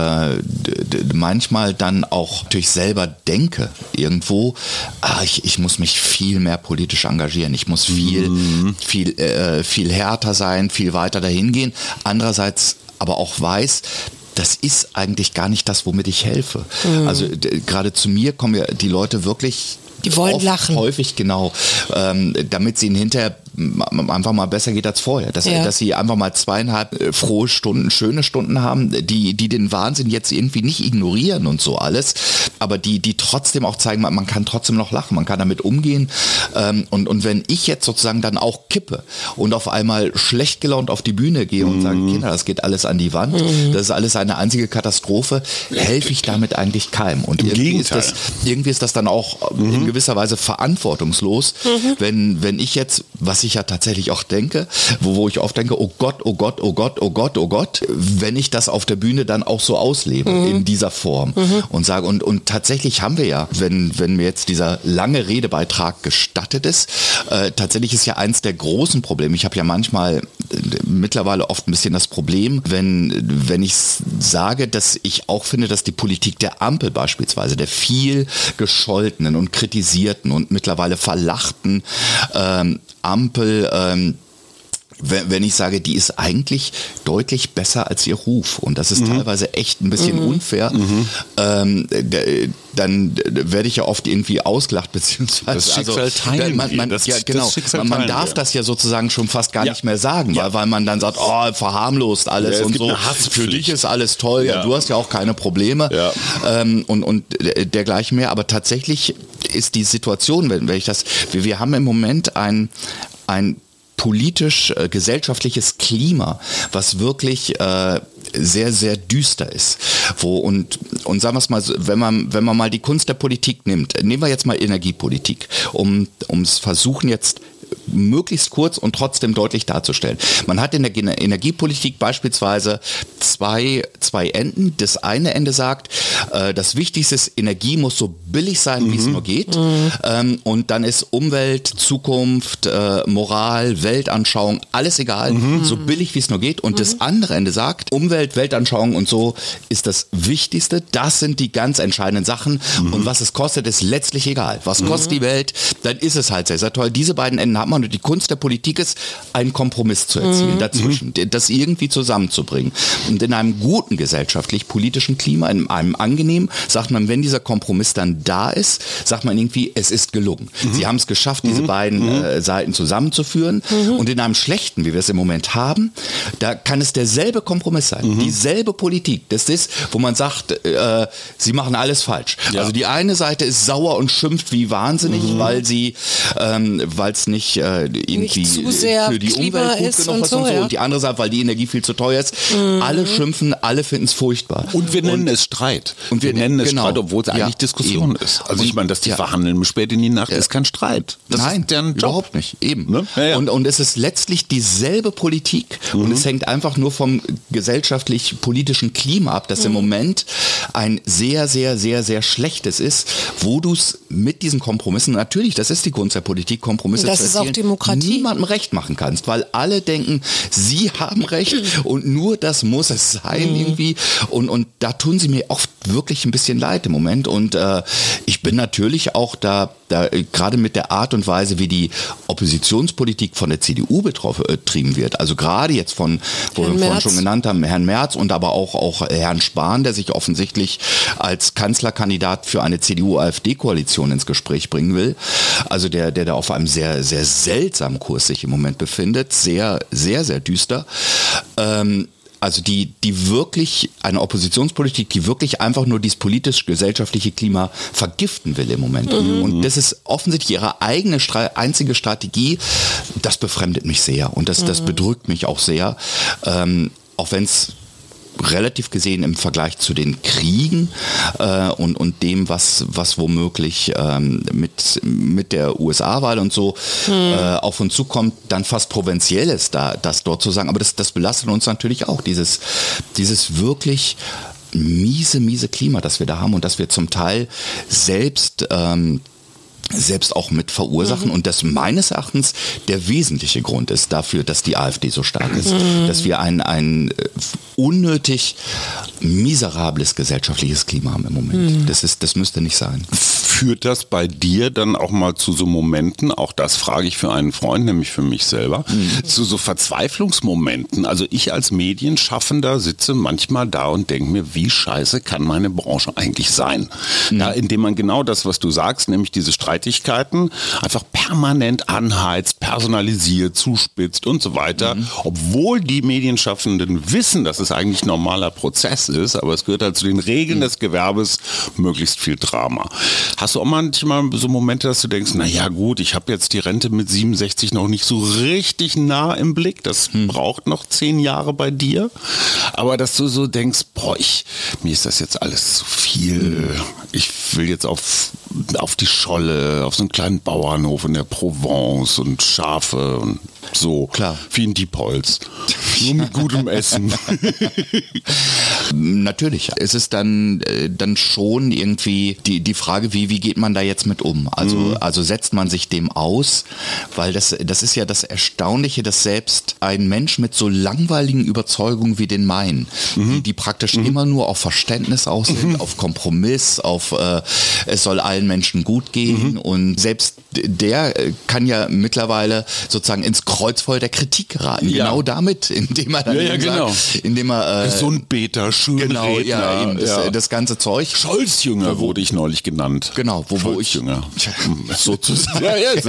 manchmal dann auch natürlich selber denke irgendwo, ich muss mich viel mehr politisch engagieren, ich muss viel härter sein, viel weiter dahin gehen. Andererseits aber auch weiß, das ist eigentlich gar nicht das, womit ich helfe. Also gerade zu mir kommen ja die Leute wirklich, die wollen lachen. Häufig, genau, damit es ihnen hinterher einfach mal besser geht als vorher. Dass sie einfach mal 2,5 frohe Stunden, schöne Stunden haben, die den Wahnsinn jetzt irgendwie nicht ignorieren und so alles, aber die trotzdem auch zeigen, man kann trotzdem noch lachen, man kann damit umgehen. Und wenn ich jetzt sozusagen dann auch kippe und auf einmal schlecht gelaunt auf die Bühne gehe und sage, Kinder, das geht alles an die Wand, das ist alles eine einzige Katastrophe, helfe ich damit eigentlich keinem. Und irgendwie ist das dann auch in gewisser Weise verantwortungslos, wenn ich jetzt, was ich ja tatsächlich auch denke, wo ich oft denke, oh Gott, oh Gott, oh Gott, oh Gott, oh Gott, wenn ich das auf der Bühne dann auch so auslebe, in dieser Form und sage, und tatsächlich haben wir ja, wenn mir jetzt dieser lange Redebeitrag gestattet ist, tatsächlich ist ja eins der großen Probleme, ich habe ja mittlerweile oft ein bisschen das Problem, wenn ich sage, dass ich auch finde, dass die Politik der Ampel beispielsweise, der viel gescholtenen und kritisierten und mittlerweile verlachten Ampel, wenn ich sage, die ist eigentlich deutlich besser als ihr Ruf und das ist teilweise echt ein bisschen unfair, dann werde ich ja oft irgendwie ausgelacht, beziehungsweise das Schicksal teilen. Man darf das ja sozusagen schon fast gar nicht mehr sagen, weil man dann sagt, verharmlost alles und so, für dich ist alles toll, du hast ja auch keine Probleme und dergleichen mehr, aber tatsächlich ist die Situation, wir haben im Moment ein politisch-gesellschaftliches Klima, was wirklich sehr, sehr düster ist. Und sagen wir es mal, wenn man mal die Kunst der Politik nimmt, nehmen wir jetzt mal Energiepolitik, um es versuchen jetzt möglichst kurz und trotzdem deutlich darzustellen. Man hat in der Energiepolitik beispielsweise zwei Enden. Das eine Ende sagt, das Wichtigste ist, Energie muss so billig sein, wie es nur geht. Und dann ist Umwelt, Zukunft, Moral, Weltanschauung, alles egal, so billig, wie es nur geht. Und das andere Ende sagt, Umwelt, Weltanschauung und so ist das Wichtigste. Das sind die ganz entscheidenden Sachen. Und was es kostet, ist letztlich egal. Was kostet die Welt, dann ist es halt sehr, sehr toll. Diese beiden Enden hat man und die Kunst der Politik ist, einen Kompromiss zu erzielen dazwischen, das irgendwie zusammenzubringen. Und in einem guten gesellschaftlich-politischen Klima, in einem angenehmen, sagt man, wenn dieser Kompromiss dann da ist, sagt man irgendwie, es ist gelungen. Sie haben es geschafft, diese beiden Seiten zusammenzuführen. Und in einem schlechten, wie wir es im Moment haben, da kann es derselbe Kompromiss sein, dieselbe Politik. Das ist, wo man sagt, sie machen alles falsch. Also die eine Seite ist sauer und schimpft wie wahnsinnig, weil es nicht irgendwie zu sehr für die Umwelt gut genug ist und so. Und die andere Seite, weil die Energie viel zu teuer ist. Alle schimpfen, alle finden es furchtbar. Und wir nennen es Streit. Und wir nennen es Streit, obwohl es eigentlich Diskussion ist. Also ich meine, dass die verhandeln spät in die Nacht, ist kein Streit. Nein, überhaupt nicht. Eben. Ne? Ja. Und es ist letztlich dieselbe Politik und es hängt einfach nur vom gesellschaftlich-politischen Klima ab, das im Moment ein sehr, sehr, sehr, sehr schlechtes ist, wo du es mit diesen Kompromissen, natürlich, das ist die Kunst der Politik, Kompromisse das ist auch Demokratie, niemandem recht machen kannst, weil alle denken, sie haben recht und nur das muss es sein irgendwie und da tun sie mir oft wirklich ein bisschen leid im Moment und ich bin natürlich auch da gerade mit der Art und Weise, wie die Oppositionspolitik von der CDU betrieben wird, also gerade jetzt wo wir vorhin schon genannt haben, Herrn Merz und aber auch Herrn Spahn, der sich offensichtlich als Kanzlerkandidat für eine CDU-AfD-Koalition ins Gespräch bringen will, also der da auf einem sehr, sehr seltsamen Kurs sich im Moment befindet, sehr, sehr, sehr düster. Also die wirklich, eine Oppositionspolitik, die wirklich einfach nur dieses politisch-gesellschaftliche Klima vergiften will im Moment. Und das ist offensichtlich ihre eigene einzige Strategie. Das befremdet mich sehr und das bedrückt mich auch sehr. Auch wenn es relativ gesehen im Vergleich zu den Kriegen und dem, was womöglich mit der USA-Wahl und so auf uns zukommt, dann fast provinziell ist, das dort zu sagen. Aber das belastet uns natürlich auch, dieses wirklich miese Klima, das wir da haben und das wir zum Teil selbst auch mit verursachen und das meines Erachtens der wesentliche Grund ist dafür, dass die AfD so stark ist, dass wir ein unnötig miserables gesellschaftliches Klima haben im Moment. Das müsste nicht sein. Führt das bei dir dann auch mal zu so Momenten, auch das frage ich für einen Freund, nämlich für mich selber, zu so Verzweiflungsmomenten? Also ich als Medienschaffender sitze manchmal da und denke mir, wie scheiße kann meine Branche eigentlich sein? Ja, indem man genau das, was du sagst, nämlich diese Streitigkeiten einfach permanent anheizt, personalisiert, zuspitzt und so weiter, obwohl die Medienschaffenden wissen, dass es eigentlich ein normaler Prozess ist, aber es gehört halt zu den Regeln des Gewerbes, möglichst viel Drama. Hast du auch manchmal so Momente, dass du denkst, naja gut, ich habe jetzt die Rente mit 67 noch nicht so richtig nah im Blick, das braucht noch 10 Jahre bei dir, aber dass du so denkst, boah, mir ist das jetzt alles zu viel, ich will jetzt auf die Scholle, auf so einen kleinen Bauernhof in der Provence und Schafe und so. Klar. Wie in Diepholz. Nur mit gutem Essen. Natürlich. Es ist dann schon irgendwie die Frage, wie geht man da jetzt mit um? Also setzt man sich dem aus? Weil das ist ja das Erstaunliche, dass selbst ein Mensch mit so langweiligen Überzeugungen wie den meinen, die praktisch immer nur auf Verständnis aus sind, auf Kompromiss, auf es soll allen Menschen gut gehen und selbst der kann ja mittlerweile sozusagen ins Kreuzfeuer der Kritik geraten. Ja. Genau damit, indem er dann sagt, indem er Gesundbeter, Schönredner, das ganze Zeug. Scholz-Jünger wurde ich neulich genannt. Genau, wo ich sozusagen.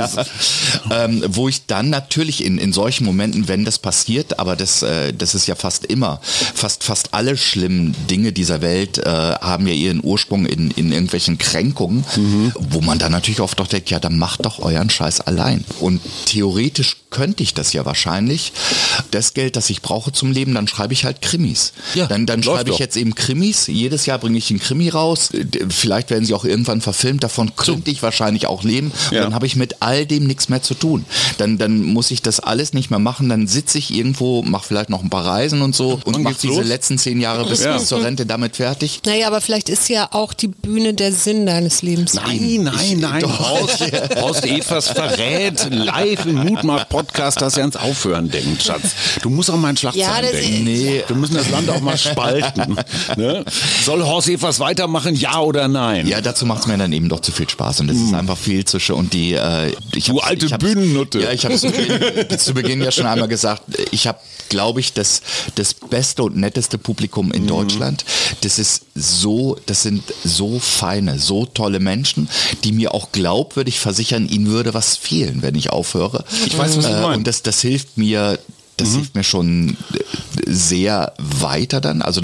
Wo ich dann natürlich in solchen Momenten, wenn das passiert, aber das ist ja fast immer, fast alle schlimmen Dinge dieser Welt haben ja ihren Ursprung in irgendwelchen Kränkungen, wo man dann natürlich oft doch denkt, ja, dann macht doch euren Scheiß allein. Und theoretisch könnte ich das ja wahrscheinlich. Das Geld, das ich brauche zum Leben, dann schreibe ich halt Krimis. Ja, dann schreibe ich jetzt eben Krimis. Jedes Jahr bringe ich einen Krimi raus. Vielleicht werden sie auch irgendwann verfilmt. Davon könnte ich wahrscheinlich auch leben. Und dann habe ich mit all dem nichts mehr zu tun. Dann muss ich das alles nicht mehr machen. Dann sitze ich irgendwo, mache vielleicht noch ein paar Reisen und so und mache diese letzten 10 Jahre bis zur Rente damit fertig. Naja, aber vielleicht ist ja auch die Bühne der Sinn deines Lebens. Nein. Horst Evers verrät live im Mutmach-Podcast, dass er ans Aufhören denkt, Schatz. Du musst auch mal an Schlagzeilen denken. Nee, wir müssen das Land auch mal spalten. Ne? Soll Horst Evers weitermachen, ja oder nein? Ja, dazu macht es mir dann eben doch zu viel Spaß und das ist einfach viel zu schön. Und du alte Bühnennutte. Ja, ich habe zu Beginn ja schon einmal gesagt, ich habe, glaube ich, das beste und netteste Publikum in Deutschland. Das sind so feine, so tolle Menschen, die mir auch glaubwürdig versichern, ihnen würde was fehlen, wenn ich aufhöre. Ich weiß, was du meinst. Und das hilft mir. Das hilft mir schon sehr weiter dann. Also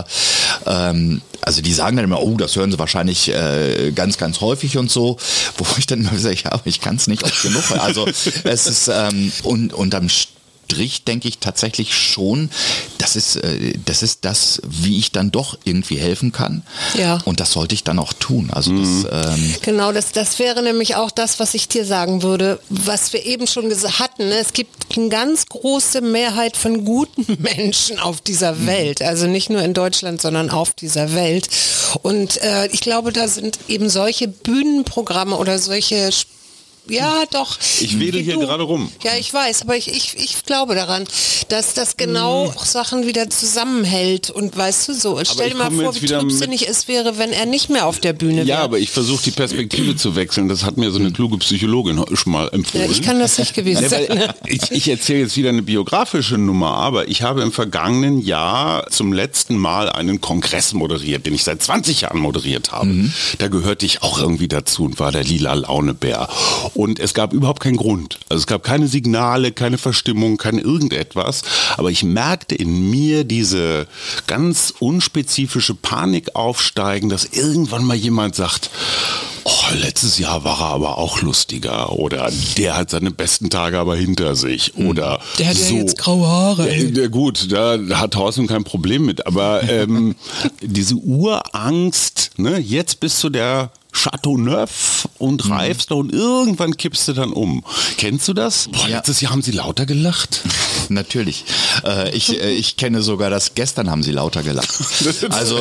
also die sagen dann immer, oh, das hören sie wahrscheinlich ganz, ganz häufig und so, wo ich dann immer sage, ja, aber ich kann es nicht oft genug. Also es ist und am Strich denke ich tatsächlich schon, das ist das, wie ich dann doch irgendwie helfen kann. Ja. Und das sollte ich dann auch tun. Also genau, das wäre nämlich auch das, was ich dir sagen würde, was wir eben schon hatten. Ne? Es gibt eine ganz große Mehrheit von guten Menschen auf dieser Welt. Also nicht nur in Deutschland, sondern auf dieser Welt. Und ich glaube, da sind eben solche Bühnenprogramme oder solche Ja, doch. Ich wedel hier gerade rum. Ja, ich weiß, aber ich glaube daran, dass das genau auch Sachen wieder zusammenhält und weißt du so. Stell dir mal vor, wie trübsinnig es wäre, wenn er nicht mehr auf der Bühne wäre. Ja, aber ich versuche die Perspektive zu wechseln. Das hat mir so eine kluge Psychologin schon mal empfohlen. Ja, ich kann das nicht gewesen sein. Ich erzähle jetzt wieder eine biografische Nummer, aber ich habe im vergangenen Jahr zum letzten Mal einen Kongress moderiert, den ich seit 20 Jahren moderiert habe. Da gehörte ich auch irgendwie dazu und war der lila Launebär. Und es gab überhaupt keinen Grund. Also es gab keine Signale, keine Verstimmung, kein irgendetwas. Aber ich merkte in mir diese ganz unspezifische Panik aufsteigen, dass irgendwann mal jemand sagt, oh, letztes Jahr war er aber auch lustiger. Oder der hat seine besten Tage aber hinter sich. Oder der hat ja jetzt graue Haare. Gut, da hat Thorsten kein Problem mit. Aber diese Urangst, ne, jetzt bist du der Chateauneuf und reifst und irgendwann kippst du dann um. Kennst du das? Boah, letztes Jahr haben sie lauter gelacht. Natürlich. Ich kenne sogar das, gestern haben sie lauter gelacht. Also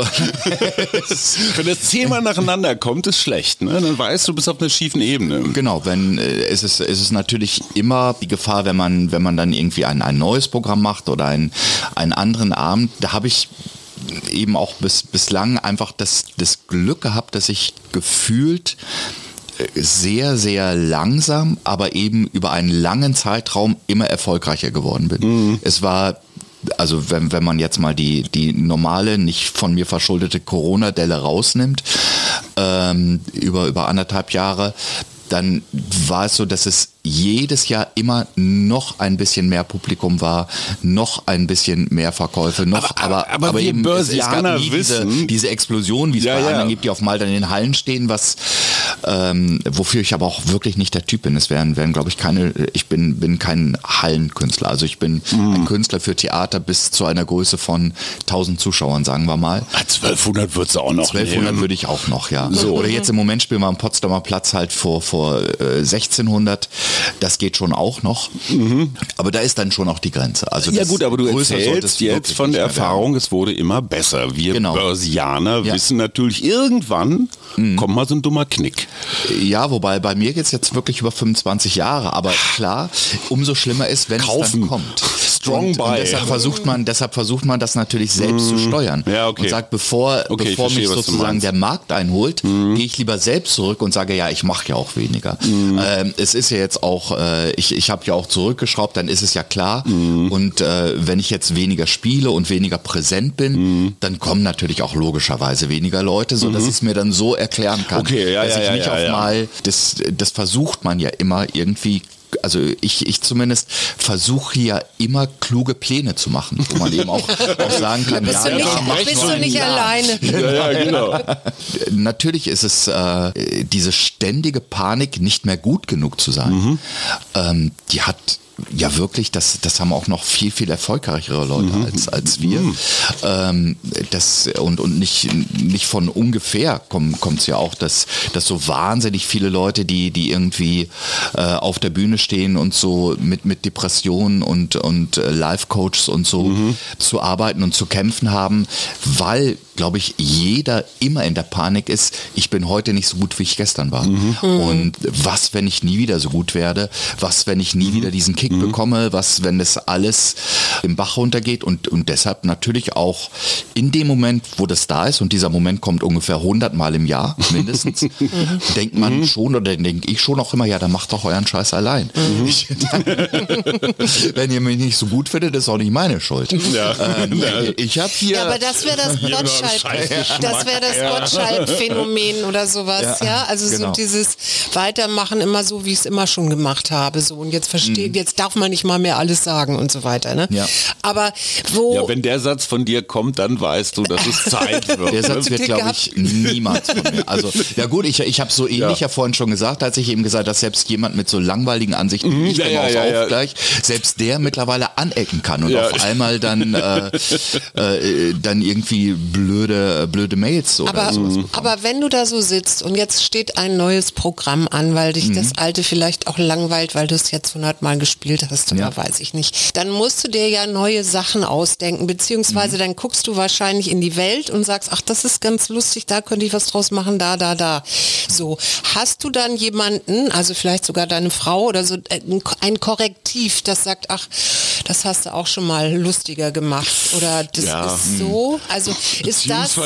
wenn das 10-mal nacheinander kommt, ist schlecht. Ne? Dann weißt du, bist auf einer schiefen Ebene. Genau, es ist natürlich immer die Gefahr, wenn man dann irgendwie ein neues Programm macht oder einen anderen Abend, da habe ich eben auch bislang einfach das Glück gehabt, dass ich gefühlt sehr, sehr langsam, aber eben über einen langen Zeitraum immer erfolgreicher geworden bin. Es war, also wenn man jetzt mal die normale, nicht von mir verschuldete Corona-Delle rausnimmt, über 1,5 Jahre, dann war es so, dass es jedes Jahr immer noch ein bisschen mehr Publikum war, noch ein bisschen mehr Verkäufe, aber wir eben Börsianer es gab nie diese Explosion, wie es bei anderen gibt, die auf Malta in den Hallen stehen, wofür ich aber auch wirklich nicht der Typ bin. Es wären glaube ich ich bin kein Hallenkünstler, also ich bin ein Künstler für Theater bis zu einer Größe von 1000 Zuschauern, sagen wir mal. 1200 würdest du auch noch 1200 würde ich auch noch, ja. So, oder jetzt im Moment spielen wir am Potsdamer Platz halt vor 1600. Das geht schon auch noch, aber da ist dann schon auch die Grenze. Also ja gut, aber du erzählst jetzt von der Erfahrung, es wurde immer besser. Wir Börsianer wissen natürlich, irgendwann kommt mal so ein dummer Knick. Ja, wobei bei mir geht es jetzt wirklich über 25 Jahre, aber klar, umso schlimmer ist, wenn es dann kommt. Strong buy. Und deshalb versucht man das natürlich selbst zu steuern. Ja, okay. Und sagt, bevor mich sozusagen der Markt einholt, gehe ich lieber selbst zurück und sage, ja, ich mache ja auch weniger. Es ist ja jetzt auch, ich habe ja auch zurückgeschraubt, dann ist es ja klar. Und wenn ich jetzt weniger spiele und weniger präsent bin, dann kommen natürlich auch logischerweise weniger Leute, sodass ich es mir dann so erklären kann. Okay, dass ich nicht auf mal, das versucht man ja immer irgendwie. Also ich zumindest versuche ja immer kluge Pläne zu machen, wo man eben auch sagen kann, bist du nicht alleine. Ja, genau. Natürlich ist es diese ständige Panik, nicht mehr gut genug zu sein. Die hat ja wirklich, das haben auch noch viel, viel erfolgreichere Leute als wir. Und nicht von ungefähr kommt es ja auch, dass so wahnsinnig viele Leute, die irgendwie auf der Bühne stehen und so mit Depressionen und Life-Coaches und so zu arbeiten und zu kämpfen haben, weil, glaube ich, jeder immer in der Panik ist, ich bin heute nicht so gut, wie ich gestern war. Und was, wenn ich nie wieder so gut werde? Was, wenn ich nie wieder diesen Kick bekomme? Was, wenn das alles im Bach runtergeht? Und deshalb natürlich auch in dem Moment, wo das da ist, und dieser Moment kommt ungefähr 100 Mal im Jahr mindestens, denkt man schon, oder denke ich schon auch immer, ja, dann macht doch euren Scheiß allein. Wenn ihr mich nicht so gut findet, ist auch nicht meine Schuld. Ich habe hier... Ja, aber das wäre das Gottschalk-Phänomen oder sowas, ja? Also so dieses Weitermachen immer so, wie ich es immer schon gemacht habe, so, und jetzt jetzt darf man nicht mal mehr alles sagen und so weiter, ne? Ja. Aber wenn der Satz von dir kommt, dann weißt du, dass es Zeit wird. Der Satz wird, glaube ich, niemals von mir. Also, ja gut, ich habe so ähnlich ja vorhin schon gesagt, als ich eben gesagt habe, dass selbst jemand mit so langweiligen Ansichten, wie ich auch gleich, selbst der mittlerweile anecken kann und auf einmal dann irgendwie blöd blöde Mails oder sowas bekommen. Aber wenn du da so sitzt und jetzt steht ein neues Programm an, weil dich das alte vielleicht auch langweilt, weil du es jetzt 100 Mal gespielt hast oder weiß ich nicht, dann musst du dir ja neue Sachen ausdenken, beziehungsweise dann guckst du wahrscheinlich in die Welt und sagst, ach, das ist ganz lustig, da könnte ich was draus machen, da. So, hast du dann jemanden, also vielleicht sogar deine Frau oder so, ein Korrektiv, das sagt, ach, das hast du auch schon mal lustiger gemacht oder das ist so, also ist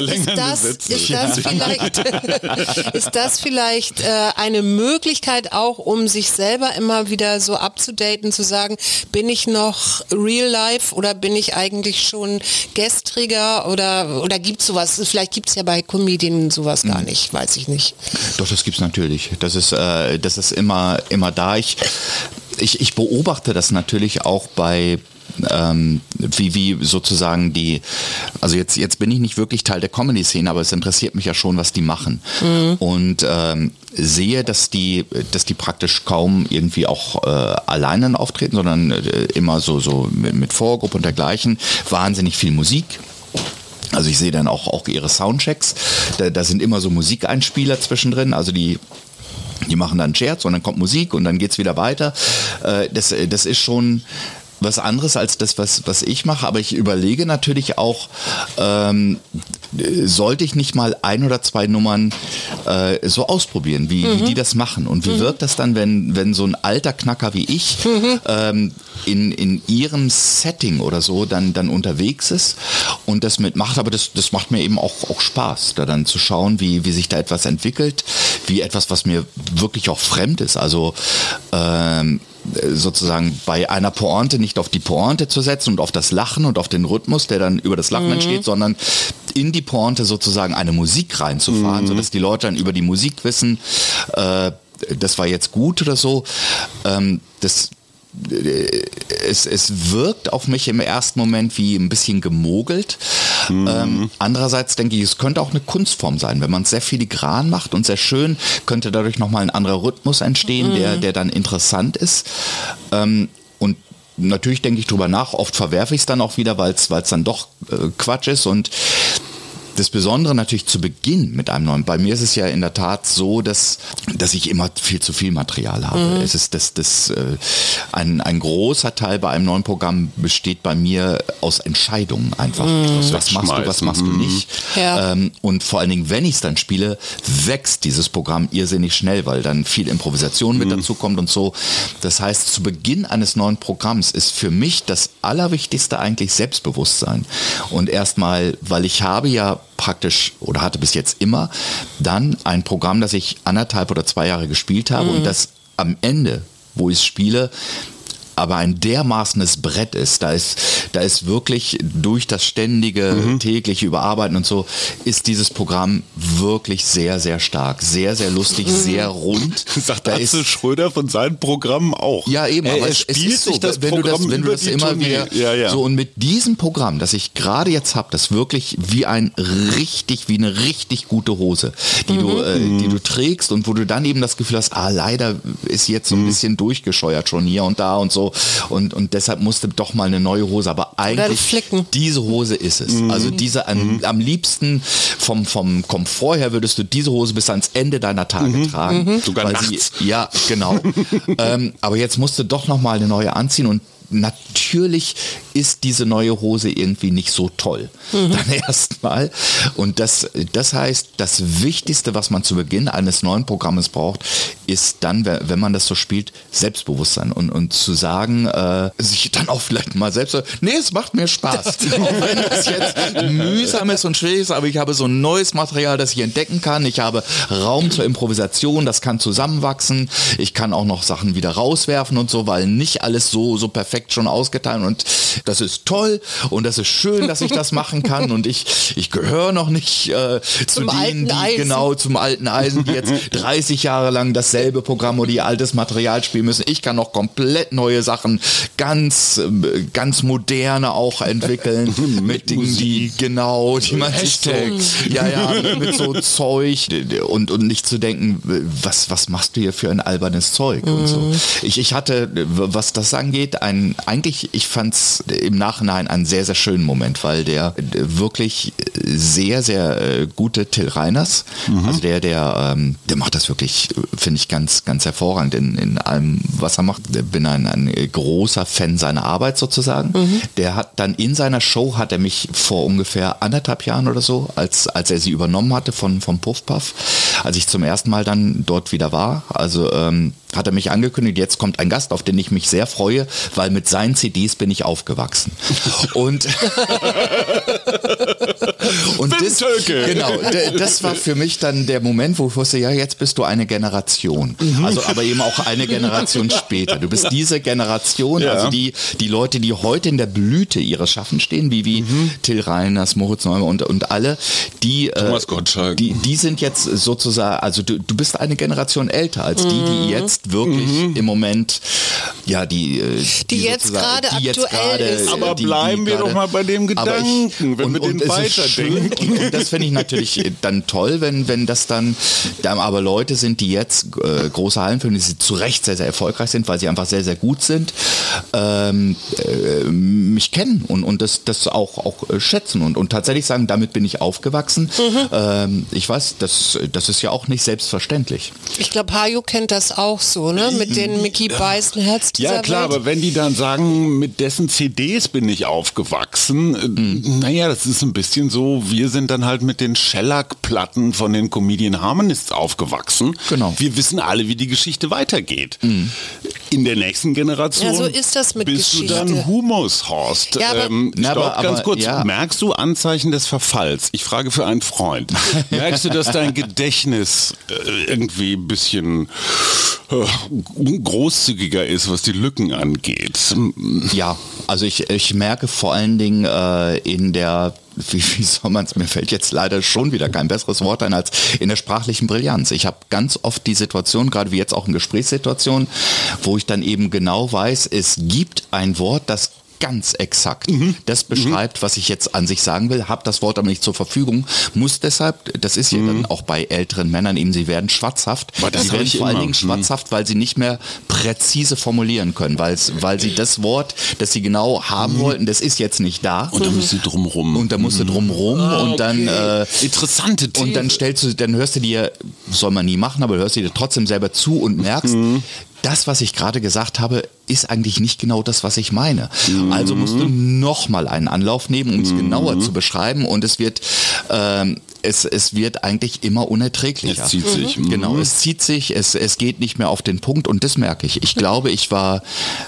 das vielleicht eine Möglichkeit auch, um sich selber immer wieder so abzudaten, zu sagen, bin ich noch real life oder bin ich eigentlich schon gestriger oder gibt's sowas, vielleicht gibt's ja bei Comedien sowas gar nicht, weiß ich nicht. Doch, das gibt's natürlich, das ist immer da, ich beobachte das natürlich auch bei wie sozusagen also jetzt bin ich nicht wirklich Teil der Comedy-Szene, aber es interessiert mich ja schon, was die machen. Und sehe, dass die praktisch kaum irgendwie auch alleine auftreten, sondern immer so mit Vorgruppe und dergleichen. Wahnsinnig viel Musik. Also ich sehe dann auch ihre Soundchecks. Da sind immer so Musikeinspieler zwischendrin, also die machen dann einen Scherz und dann kommt Musik und dann geht's wieder weiter. Das ist schon was anderes als das, was ich mache, aber ich überlege natürlich auch, sollte ich nicht mal 1 oder 2 Nummern so ausprobieren, wie die das machen und wie wirkt das dann, wenn so ein alter Knacker wie ich in ihrem Setting oder so dann unterwegs ist und das mitmacht, aber das macht mir eben auch Spaß, da dann zu schauen, wie sich da etwas entwickelt, wie etwas, was mir wirklich auch fremd ist, also sozusagen bei einer Pointe nicht auf die Pointe zu setzen und auf das Lachen und auf den Rhythmus, der dann über das Lachen entsteht, sondern in die Pointe sozusagen eine Musik reinzufahren, sodass die Leute dann über die Musik wissen, das war jetzt gut oder so. Es wirkt auf mich im ersten Moment wie ein bisschen gemogelt. Andererseits denke ich, es könnte auch eine Kunstform sein. Wenn man es sehr filigran macht und sehr schön, könnte dadurch nochmal ein anderer Rhythmus entstehen, der dann interessant ist. Und natürlich denke ich drüber nach, oft verwerfe ich es dann auch wieder, weil es dann doch Quatsch ist und das Besondere natürlich zu Beginn mit einem neuen, bei mir ist es ja in der Tat so, dass ich immer viel zu viel Material habe. Es ist ein großer Teil bei einem neuen Programm besteht bei mir aus Entscheidungen einfach. Was machst du nicht? Ja. Und vor allen Dingen, wenn ich es dann spiele, wächst dieses Programm irrsinnig schnell, weil dann viel Improvisation mit dazu kommt und so. Das heißt, zu Beginn eines neuen Programms ist für mich das Allerwichtigste eigentlich Selbstbewusstsein. Und erstmal, weil ich habe ja praktisch oder hatte bis jetzt immer dann ein Programm, das ich 1,5 oder 2 Jahre gespielt habe und das am Ende, wo ich es spiele, aber ein dermaßenes Brett ist. Da ist wirklich durch das ständige tägliche Überarbeiten und so, ist dieses Programm wirklich sehr, sehr stark, sehr, sehr lustig, sehr rund. Sagt Atze Schröder von seinen Programmen auch. Ja, eben, aber es spielt sich das wenn Programm du das immer wieder so, und mit diesem Programm, das ich gerade jetzt habe, das wirklich wie eine richtig gute Hose, die du trägst und wo du dann eben das Gefühl hast, leider ist jetzt so ein bisschen durchgescheuert schon hier und da und so. Und deshalb musste doch mal eine neue Hose, aber eigentlich diese Hose ist es. Also diese am liebsten vom Komfort her würdest du diese Hose bis ans Ende deiner Tage tragen. Sogar nachts. Ja, genau. Aber jetzt musst du doch noch mal eine neue anziehen und natürlich ist diese neue Hose irgendwie nicht so toll. Dann erstmal. Und das heißt, das Wichtigste, was man zu Beginn eines neuen Programmes braucht, ist dann, wenn man das so spielt, Selbstbewusstsein. Und zu sagen, sich dann auch vielleicht mal selbst, es macht mir Spaß. Auch wenn das jetzt mühsam ist und schwierig ist, aber ich habe so ein neues Material, das ich entdecken kann. Ich habe Raum zur Improvisation, das kann zusammenwachsen. Ich kann auch noch Sachen wieder rauswerfen und so, weil nicht alles so perfekt schon ausgeteilt und das ist toll und das ist schön, dass ich das machen kann und ich gehöre noch nicht zu denen, die genau zum alten Eisen, die jetzt 30 Jahre lang dasselbe Programm oder ihr altes Material spielen müssen. Ich kann noch komplett neue Sachen, ganz moderne auch entwickeln mit Dingen, die man Hashtag. Mit so Zeug und nicht zu denken, was machst du hier für ein albernes Zeug und so. Ich hatte, was das angeht, ich fand's im Nachhinein einen sehr, sehr schönen Moment, weil der wirklich sehr, sehr gute Till Reiners, also der macht das wirklich, finde ich, ganz, ganz hervorragend in allem, was er macht. Ich bin ein großer Fan seiner Arbeit sozusagen. Der hat dann in seiner Show, hat er mich vor ungefähr 1,5 Jahren oder so, als er sie übernommen hatte vom Puff-Puff, als ich zum ersten Mal dann dort wieder war, also hat er mich angekündigt, jetzt kommt ein Gast, auf den ich mich sehr freue, weil mit seinen CDs bin ich aufgewachsen. Und das war für mich dann der Moment, wo ich wusste, ja, jetzt bist du eine Generation. Also aber eben auch eine Generation später. Du bist diese Generation, also die Leute, die heute in der Blüte ihres Schaffens stehen, wie Till Reiners, Moritz Neumann und alle, die Thomas Gottschalk. Die sind jetzt sozusagen, also du bist eine Generation älter als die jetzt wirklich im Moment, ja, die jetzt gerade aktuell ist. Aber bleiben wir doch mal bei dem Gedanken, wenn wir den weiterdenken. Und das finde ich natürlich dann toll, wenn das dann aber Leute sind, die jetzt große Hallenfilme, die zu Recht sehr, sehr erfolgreich sind, weil sie einfach sehr, sehr gut sind, mich kennen und das auch schätzen und tatsächlich sagen, damit bin ich aufgewachsen. Ich weiß, das ist ja auch nicht selbstverständlich. Ich glaube, Hajo kennt das auch so, ne? Mit den Mickey Beisenherz dieser Ja klar, Welt. aber wenn die dann sagen, mit dessen CDs bin ich aufgewachsen, naja, das ist ein bisschen so, wir sind dann halt mit den Shellac-Platten von den Comedian Harmonists aufgewachsen. Genau. Wir wissen alle, wie die Geschichte weitergeht. In der nächsten Generation Ja, so ist das mit bist Geschichte. du dann Humushorst. Ja, aber- Ganz kurz, ja. merkst du Anzeichen des Verfalls? Ich frage für einen Freund. Merkst du, dass dein Gedächtnis irgendwie ein bisschen großzügiger ist, was die Lücken angeht? Ja, also ich merke vor allen Dingen in der, wie soll man es, mir fällt jetzt leider schon wieder kein besseres Wort ein, als in der sprachlichen Brillanz. Ich habe ganz oft die Situation, gerade wie jetzt auch in Gesprächssituationen, wo ich dann eben genau weiß, es gibt ein Wort, das ganz exakt das beschreibt, was ich jetzt an sich sagen will, habe das Wort aber nicht zur Verfügung, muss deshalb, das ist ja dann auch bei älteren Männern eben, sie werden schwatzhaft. Aber das Sie hab werden ich vor allen immer. Dingen schwatzhaft, weil sie nicht mehr präzise formulieren können, weil sie das Wort, das sie genau haben wollten, das ist jetzt nicht da. Und da musst du drumrum. Und da musst du drumrum und dann interessante These. und dann hörst du dir, soll man nie machen, aber hörst du dir trotzdem selber zu und merkst, das, was ich gerade gesagt habe, ist eigentlich nicht genau das, was ich meine. Also musst du nochmal einen Anlauf nehmen, um es genauer zu beschreiben, und es wird eigentlich immer unerträglicher. Es zieht sich. Genau, es zieht sich, es geht nicht mehr auf den Punkt, und das merke ich. Ich glaube, ich war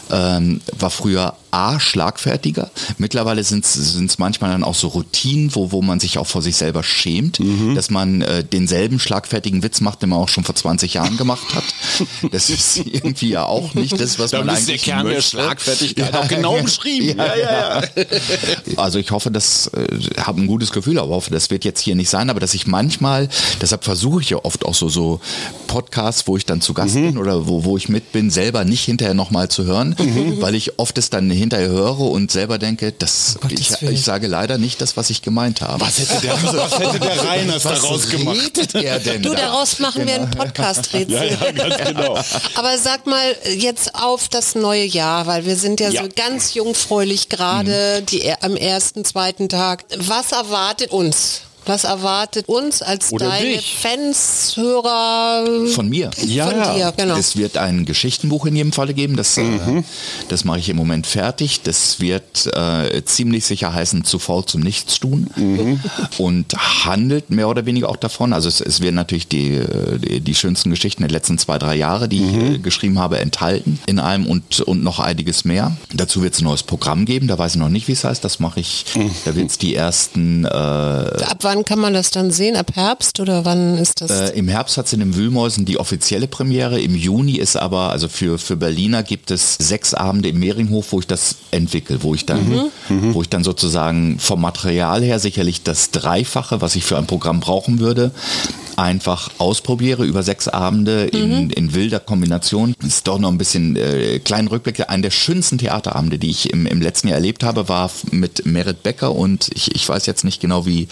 früher schlagfertiger. Mittlerweile sind es manchmal dann auch so Routinen, wo man sich auch vor sich selber schämt, dass man denselben schlagfertigen Witz macht, den man auch schon vor 20 Jahren gemacht hat. Das ist irgendwie ja auch nicht das, was man eigentlich der Kern der möchte. Schlagfertigkeit auch genau beschrieben. Ja. Also ich hoffe, habe ein gutes Gefühl, aber hoffe, das wird jetzt hier nicht sein, aber dass ich manchmal, deshalb versuche ich ja oft auch so Podcasts, wo ich dann zu Gast bin oder wo ich mit bin, selber nicht hinterher nochmal zu hören, weil ich oft es dann hinterher höre und selber denke, ich sage leider nicht das, was ich gemeint habe. Was hätte der Reiners daraus gemacht? redet er denn Du, da? daraus machen wir einen Podcast-Rätsel. Ja, ganz genau. Aber sag mal jetzt auf das neue Jahr, weil wir sind ja so ganz jungfräulich gerade am ersten, zweiten Tag. Was erwartet uns? Was erwartet uns als Oder deine dich. Fans, Hörer? Von mir. Von dir, genau. Es wird ein Geschichtenbuch in jedem Falle geben, das mache ich im Moment fertig. Das wird ziemlich sicher heißen, zu faul zum Nichtstun und handelt mehr oder weniger auch davon. Also es werden natürlich die schönsten Geschichten der letzten 2-3 Jahre, die ich geschrieben habe, enthalten in einem und noch einiges mehr. Dazu wird es ein neues Programm geben, da weiß ich noch nicht, wie es heißt, das mache ich, da wird es die ersten... Ab wann kann man das dann sehen? Ab Herbst oder wann ist das? Im Herbst hat es in den Wühlmäusen die offizielle Premiere. Im Juni ist aber, also für Berliner gibt es 6 Abende im Mehringhof, wo ich das entwickle, wo ich dann sozusagen vom Material her sicherlich das Dreifache, was ich für ein Programm brauchen würde, einfach ausprobiere über 6 Abende in wilder Kombination. Das ist doch noch ein bisschen kleinen Rückblick. Einer der schönsten Theaterabende, die ich im letzten Jahr erlebt habe, war mit Merit Becker und ich weiß jetzt nicht genau, wie die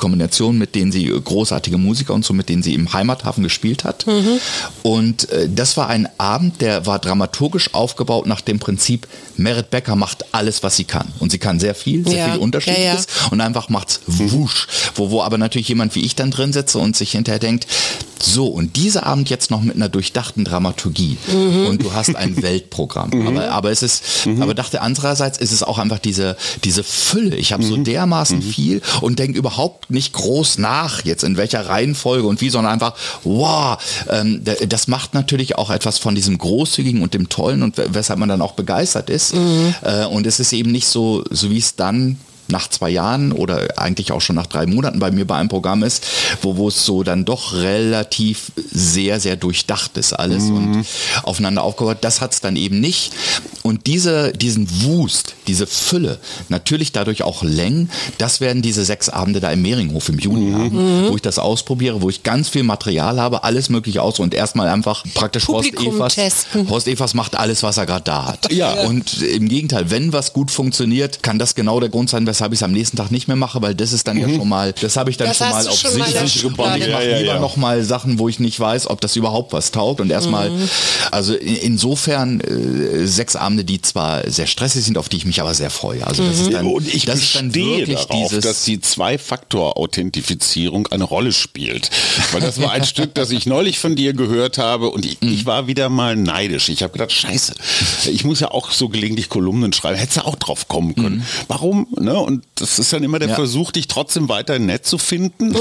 Kombination, mit denen sie großartige Musiker und so, mit denen sie im Heimathafen gespielt hat. Und das war ein Abend, der war dramaturgisch aufgebaut nach dem Prinzip, Merit Becker macht alles, was sie kann. Und sie kann sehr viel Unterschiedliches und einfach macht's wusch. Wo aber natürlich jemand wie ich dann drin sitze und sich hinterher denkt, so, und dieser Abend jetzt noch mit einer durchdachten Dramaturgie. Und du hast ein Weltprogramm. Aber dachte andererseits ist es auch einfach diese Fülle. Ich habe so dermaßen viel und denke überhaupt nicht groß nach, jetzt in welcher Reihenfolge und wie, sondern einfach, wow, das macht natürlich auch etwas von diesem Großzügigen und dem Tollen und weshalb man dann auch begeistert ist. Und es ist eben nicht so wie es dann nach 2 Jahren oder eigentlich auch schon nach 3 Monaten bei mir bei einem Programm ist, wo es so dann doch relativ sehr, sehr durchdacht ist alles und aufeinander aufgebaut. Das hat es dann eben nicht. Und diesen Wust, diese Fülle, natürlich dadurch auch Längen, das werden diese 6 Abende da im Mehringhof im Juni haben, wo ich das ausprobiere, wo ich ganz viel Material habe, alles mögliche aus und erstmal einfach praktisch Horst Evers macht alles, was er gerade da hat. Ja. Und im Gegenteil, wenn was gut funktioniert, kann das genau der Grund sein, weshalb ich es am nächsten Tag nicht mehr mache, weil das ist dann ja schon mal, das habe ich dann schon mal auf sich gebaut. Ich mache lieber noch mal Sachen, wo ich nicht weiß, ob das überhaupt was taugt und erstmal, also insofern 6 Abende, die zwar sehr stressig sind, auf die ich mich aber sehr freue. Also das ist dann, und ich bestehe darauf, dass die 2-Faktor-Authentifizierung eine Rolle spielt. Weil das war ein Stück, das ich neulich von dir gehört habe und ich war wieder mal neidisch. Ich habe gedacht, scheiße, ich muss ja auch so gelegentlich Kolumnen schreiben. Hättest du auch drauf kommen können. Warum? Ne? Und das ist dann immer der Versuch, dich trotzdem weiter nett zu finden.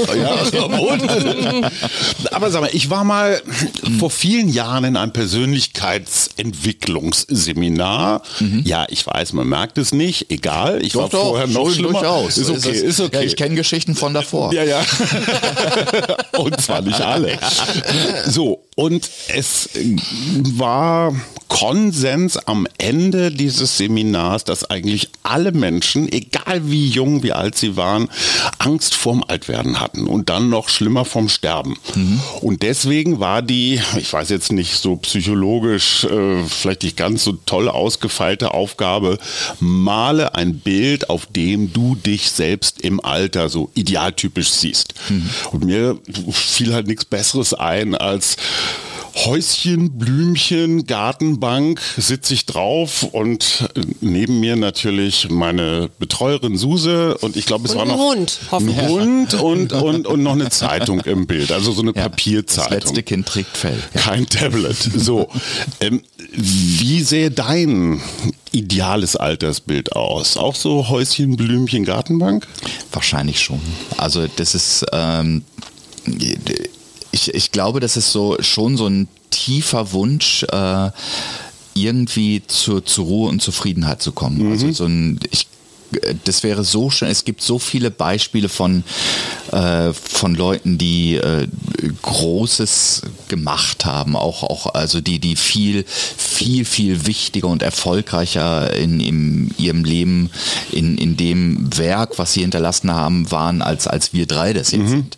Aber sag mal, ich war mal vor vielen Jahren in einem Persönlichkeitsentwicklungsseminar. Ja, ich weiß, man merkt es nicht. Egal, ich war vorher noch schlimmer. Durchaus. Ist okay. Ja, ich kenne Geschichten von davor. Ja. Und zwar nicht alle. So, und es war Konsens am Ende dieses Seminars, dass eigentlich alle Menschen, egal wie jung, wie alt sie waren, Angst vorm Altwerden hatten und dann noch schlimmer vom Sterben. Und deswegen war die, ich weiß jetzt nicht, so psychologisch vielleicht nicht ganz so toll ausgefeilte Aufgabe, male ein Bild, auf dem du dich selbst im Alter so idealtypisch siehst. Und mir fiel halt nichts Besseres ein als Häuschen, Blümchen, Gartenbank, sitze ich drauf und neben mir natürlich meine Betreuerin Suse und ich glaube, es war noch ein Hund und noch eine Zeitung im Bild, also so eine Papierzeitung. Das letzte Kind trägt Fell. Ja. Kein Tablet. So, wie sähe dein ideales Altersbild aus? Auch so Häuschen, Blümchen, Gartenbank? Wahrscheinlich schon. Also das ist ich glaube, das ist schon so ein tiefer Wunsch, irgendwie zur Ruhe und Zufriedenheit zu kommen. Also das wäre so schön. Es gibt so viele Beispiele von Leuten, die Großes gemacht haben, auch also die viel wichtiger und erfolgreicher in ihrem Leben, in dem Werk, was sie hinterlassen haben, waren, als wir 3 das jetzt sind.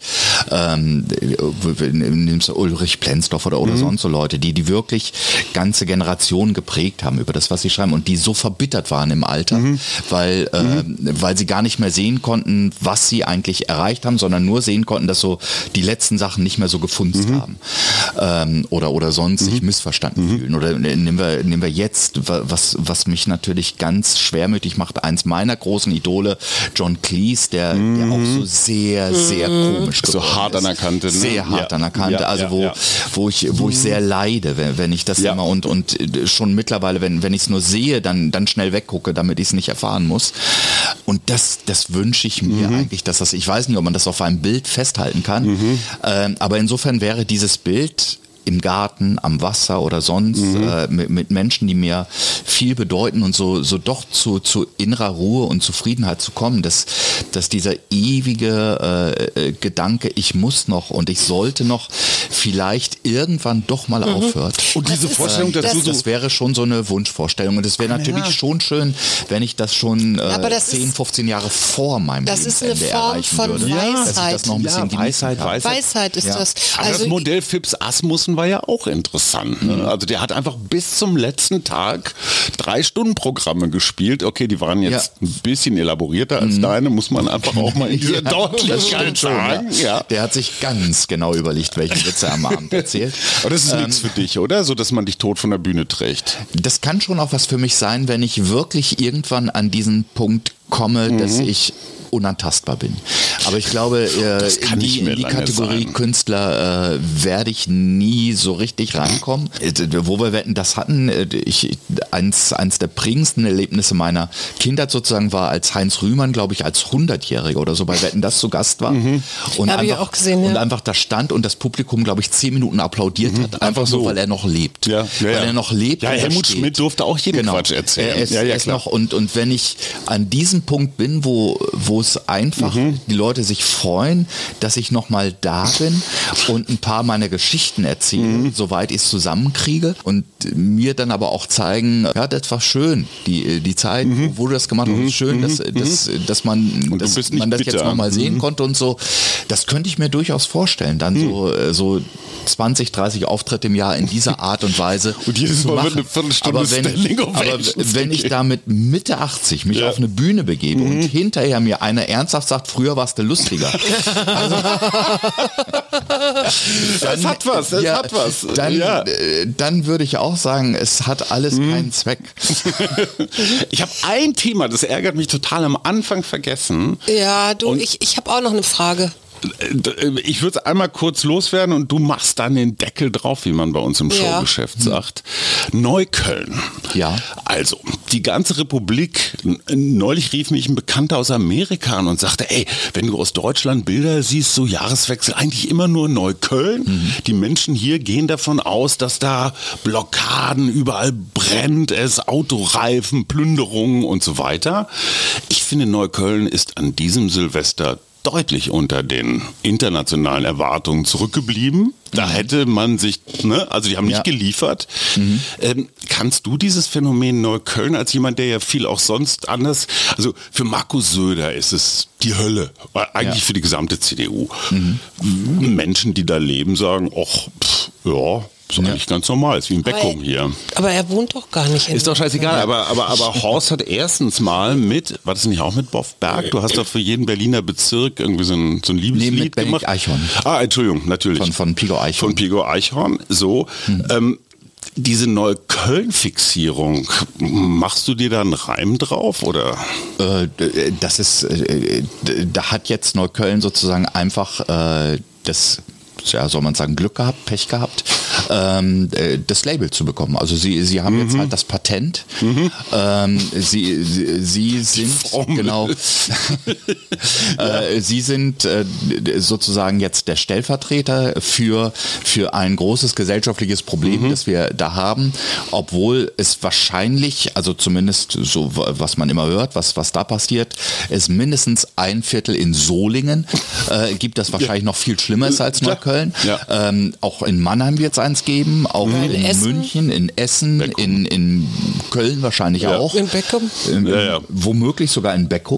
Nimmst du Ulrich Plenzdorf oder sonst so Leute, die wirklich ganze Generationen geprägt haben über das, was sie schreiben und die so verbittert waren im Alter, weil sie gar nicht mehr sehen konnten, was sie eigentlich erreicht haben, sondern nur sehen konnten, dass so die letzten Sachen nicht mehr so gefunzt haben oder sonst sich missverstanden fühlen. Oder nehmen wir jetzt, was mich natürlich ganz schwermütig macht, eins meiner großen Idole, John Cleese, der auch so sehr, sehr komisch geworden so hart an der Kante. Ne? Sehr hart an der Kante, wo ich sehr leide, wenn ich das immer und schon mittlerweile, wenn ich es nur sehe, dann schnell weggucke, damit ich es nicht erfahren muss. Und das wünsche ich mir eigentlich, dass das, ich weiß nicht, ob man das auf einem Bild festhalten kann, aber insofern wäre dieses Bild im Garten, am Wasser oder sonst mit Menschen, die mir viel bedeuten und so doch zu innerer Ruhe und Zufriedenheit zu kommen, dass dieser ewige Gedanke, ich muss noch und ich sollte noch vielleicht irgendwann doch mal aufhört. Und diese Vorstellung dazu, das wäre schon so eine Wunschvorstellung und es wäre natürlich schon schön, wenn ich das schon 10, 15 Jahre vor meinem Lebensende erreichen würde. Weisheit. Dass ich das noch ein bisschen Weisheit ist das. Also das Modell Phipps Asmussen Carsten war ja auch interessant. Ne? Also der hat einfach bis zum letzten Tag 3-Stunden-Programme gespielt. Okay, die waren jetzt ein bisschen elaborierter als deine, muss man einfach auch mal in dieser Deutlichkeit sagen. Ja. Der hat sich ganz genau überlegt, welche Witze er am Abend erzählt. Aber das ist nichts für dich, oder? So, dass man dich tot von der Bühne trägt. Das kann schon auch was für mich sein, wenn ich wirklich irgendwann an diesen Punkt komme, dass ich unantastbar bin. Aber ich glaube, in die Kategorie Künstler werde ich nie so richtig reinkommen. Wo wir Wetten, das hatten, eins der prägendsten Erlebnisse meiner Kindheit sozusagen war, als Heinz Rühmann, glaube ich, als 100-Jähriger oder so bei Wetten, das zu Gast war. Und habe ich auch gesehen, und einfach da stand und das Publikum, glaube ich, 10 Minuten applaudiert hat. Einfach so, weil er noch lebt. Ja. Weil er noch lebt. Ja, Helmut Schmidt durfte auch jeden Quatsch erzählen. Er ist noch, und wenn ich an diesem Punkt bin, wo es einfach die Leute sich freuen, dass ich noch mal da bin und ein paar meiner Geschichten erzähle, soweit ich es zusammenkriege und mir dann aber auch zeigen, ja, das war schön, die Zeit, wo du das gemacht hast, ist schön, dass man das jetzt noch mal sehen konnte und so. Das könnte ich mir durchaus vorstellen, dann so 20, 30 Auftritte im Jahr in dieser Art und Weise und jedes Mal machen. eine Viertelstunde aber wenn ich da mit Mitte 80 mich auf eine Bühne begebe und hinterher mir einer ernsthaft sagt, früher warst du lustiger. Also, das hat was. Dann würde ich auch sagen, es hat alles keinen Zweck. Ich habe ein Thema, das ärgert mich total, am Anfang vergessen. Ja, ich habe auch noch eine Frage. Ich würde es einmal kurz loswerden und du machst dann den Deckel drauf, wie man bei uns im Showgeschäft sagt. Neukölln. Ja. Also, die ganze Republik, neulich rief mich ein Bekannter aus Amerika an und sagte, ey, wenn du aus Deutschland Bilder siehst, so Jahreswechsel, eigentlich immer nur Neukölln. Die Menschen hier gehen davon aus, dass da Blockaden, überall brennt es, Autoreifen, Plünderungen und so weiter. Ich finde, Neukölln ist an diesem Silvester deutlich unter den internationalen Erwartungen zurückgeblieben. Da hätte man sich, also die haben nicht geliefert. Kannst du dieses Phänomen Neukölln als jemand, der ja viel auch sonst anders, also für Markus Söder ist es die Hölle, eigentlich für die gesamte CDU. Menschen, die da leben, sagen, ist eigentlich ganz normal, ist wie ein Beckum hier. Aber er wohnt doch gar nicht in Ist doch scheißegal, aber Horst hat erstens mal war das nicht auch mit Boff Berg? Du hast doch für jeden Berliner Bezirk irgendwie so ein Liebeslied mit gemacht. Benedikt Eichhorn. Entschuldigung, natürlich. Von Pico Eichhorn. Von Pico Eichhorn, so. Diese Neukölln-Fixierung, machst du dir da einen Reim drauf, oder? Da hat jetzt Neukölln sozusagen einfach soll man sagen, Glück gehabt, Pech gehabt, das Label zu bekommen. Also sie haben jetzt halt das Patent. Sie sind sozusagen jetzt der Stellvertreter für ein großes gesellschaftliches Problem, das wir da haben, obwohl es wahrscheinlich, also zumindest so, was man immer hört, was da passiert, es mindestens ein Viertel in Solingen gibt, das wahrscheinlich noch viel schlimmer ist als Neukölln. Ja. Auch in Mannheim wird es eins geben, auch in München, in Essen, in Köln wahrscheinlich auch. In Beckum. Womöglich sogar in Beckum.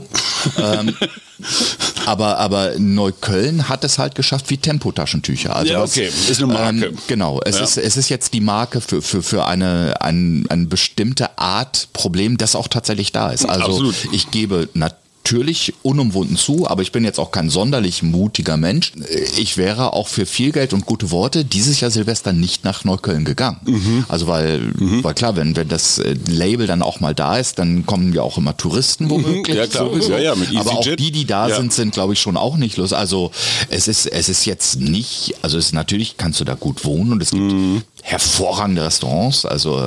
Aber Neukölln hat es halt geschafft wie Tempotaschentücher. Also ist eine Marke. Genau, es ist jetzt die Marke für eine bestimmte Art Problem, das auch tatsächlich da ist. Also absolut. Ich gebe natürlich unumwunden zu, aber ich bin jetzt auch kein sonderlich mutiger Mensch. Ich wäre auch für viel Geld und gute Worte dieses Jahr Silvester nicht nach Neukölln gegangen. Also weil klar, wenn das Label dann auch mal da ist, dann kommen ja auch immer Touristen womöglich. Ja, klar. Mit aber auch die da sind, glaube ich, schon auch nicht los. Also es ist jetzt nicht, also natürlich kannst du da gut wohnen und es gibt hervorragende Restaurants, also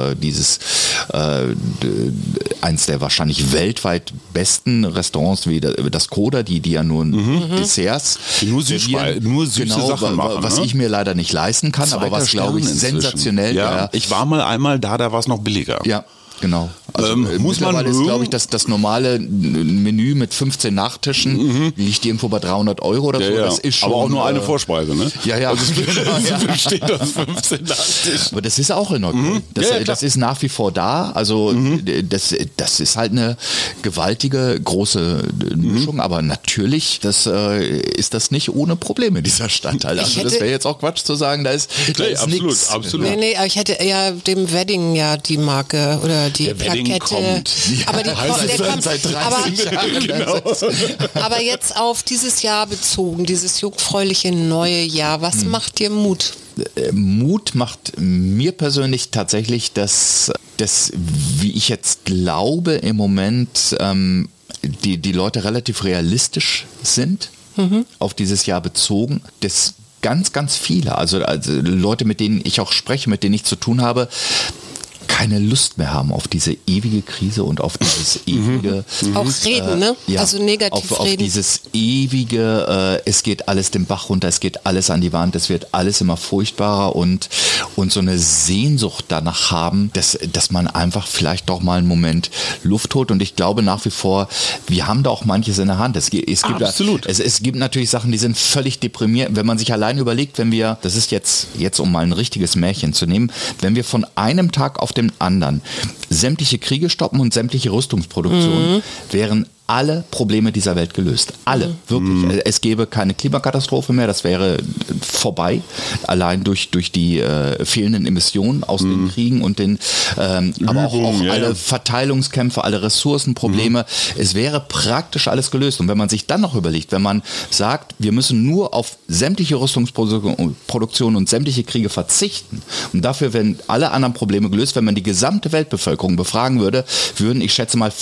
eins der wahrscheinlich weltweit besten Restaurants wie das Koda, die ja nur Desserts nur süße Sachen machen, was ich mir leider nicht leisten kann, aber was, glaube ich, sensationell. Ich war mal einmal da war es noch billiger. Ja, genau. Also, muss man ist, glaube ich, das normale Menü mit 15 Nachtischen liegt irgendwo bei 300 € oder so. Das ist schon, aber auch nur eine Vorspeise, ne? Ja. Also es besteht aus 15 Nachtischen. Aber das ist auch in Ordnung. Das ist nach wie vor da. Also das ist halt eine gewaltige, große Mischung. Aber natürlich, ist das nicht ohne Probleme, dieser Stadtteil. Also das wäre jetzt auch Quatsch zu sagen, da ist nichts. Absolut. Nee, aber ich hätte eher dem Wedding die Marke oder die Plakette. Kommt. Aber der kommt seit 13 Jahren. Genau. Aber jetzt auf dieses Jahr bezogen, dieses jungfräuliche neue Jahr, was macht dir Mut? Mut macht mir persönlich tatsächlich, dass wie ich jetzt glaube, im Moment die Leute relativ realistisch sind, auf dieses Jahr bezogen. Das ganz, ganz viele, also Leute, mit denen ich auch spreche, mit denen ich zu tun habe, keine Lust mehr haben auf diese ewige Krise und auf dieses ewige... Auch reden, ne? Ja, also negativ auf reden. Dieses ewige, es geht alles den Bach runter, es geht alles an die Wand, es wird alles immer furchtbarer und so eine Sehnsucht danach haben, dass man einfach vielleicht doch mal einen Moment Luft holt. Und ich glaube nach wie vor, wir haben da auch manches in der Hand. Es gibt natürlich Sachen, die sind völlig deprimierend. Wenn man sich allein überlegt, wenn wir, das ist jetzt um mal ein richtiges Märchen zu nehmen, wenn wir von einem Tag auf den anderen sämtliche Kriege stoppen und sämtliche Rüstungsproduktion, wären alle Probleme dieser Welt gelöst. Alle, wirklich. Es gäbe keine Klimakatastrophe mehr, das wäre vorbei, allein durch die fehlenden Emissionen aus den Kriegen und den, aber auch alle Verteilungskämpfe, alle Ressourcenprobleme. Es wäre praktisch alles gelöst. Und wenn man sich dann noch überlegt, wenn man sagt, wir müssen nur auf sämtliche Rüstungsproduktion und sämtliche Kriege verzichten und dafür werden alle anderen Probleme gelöst, wenn man die gesamte Weltbevölkerung befragen würde, würden, ich schätze mal,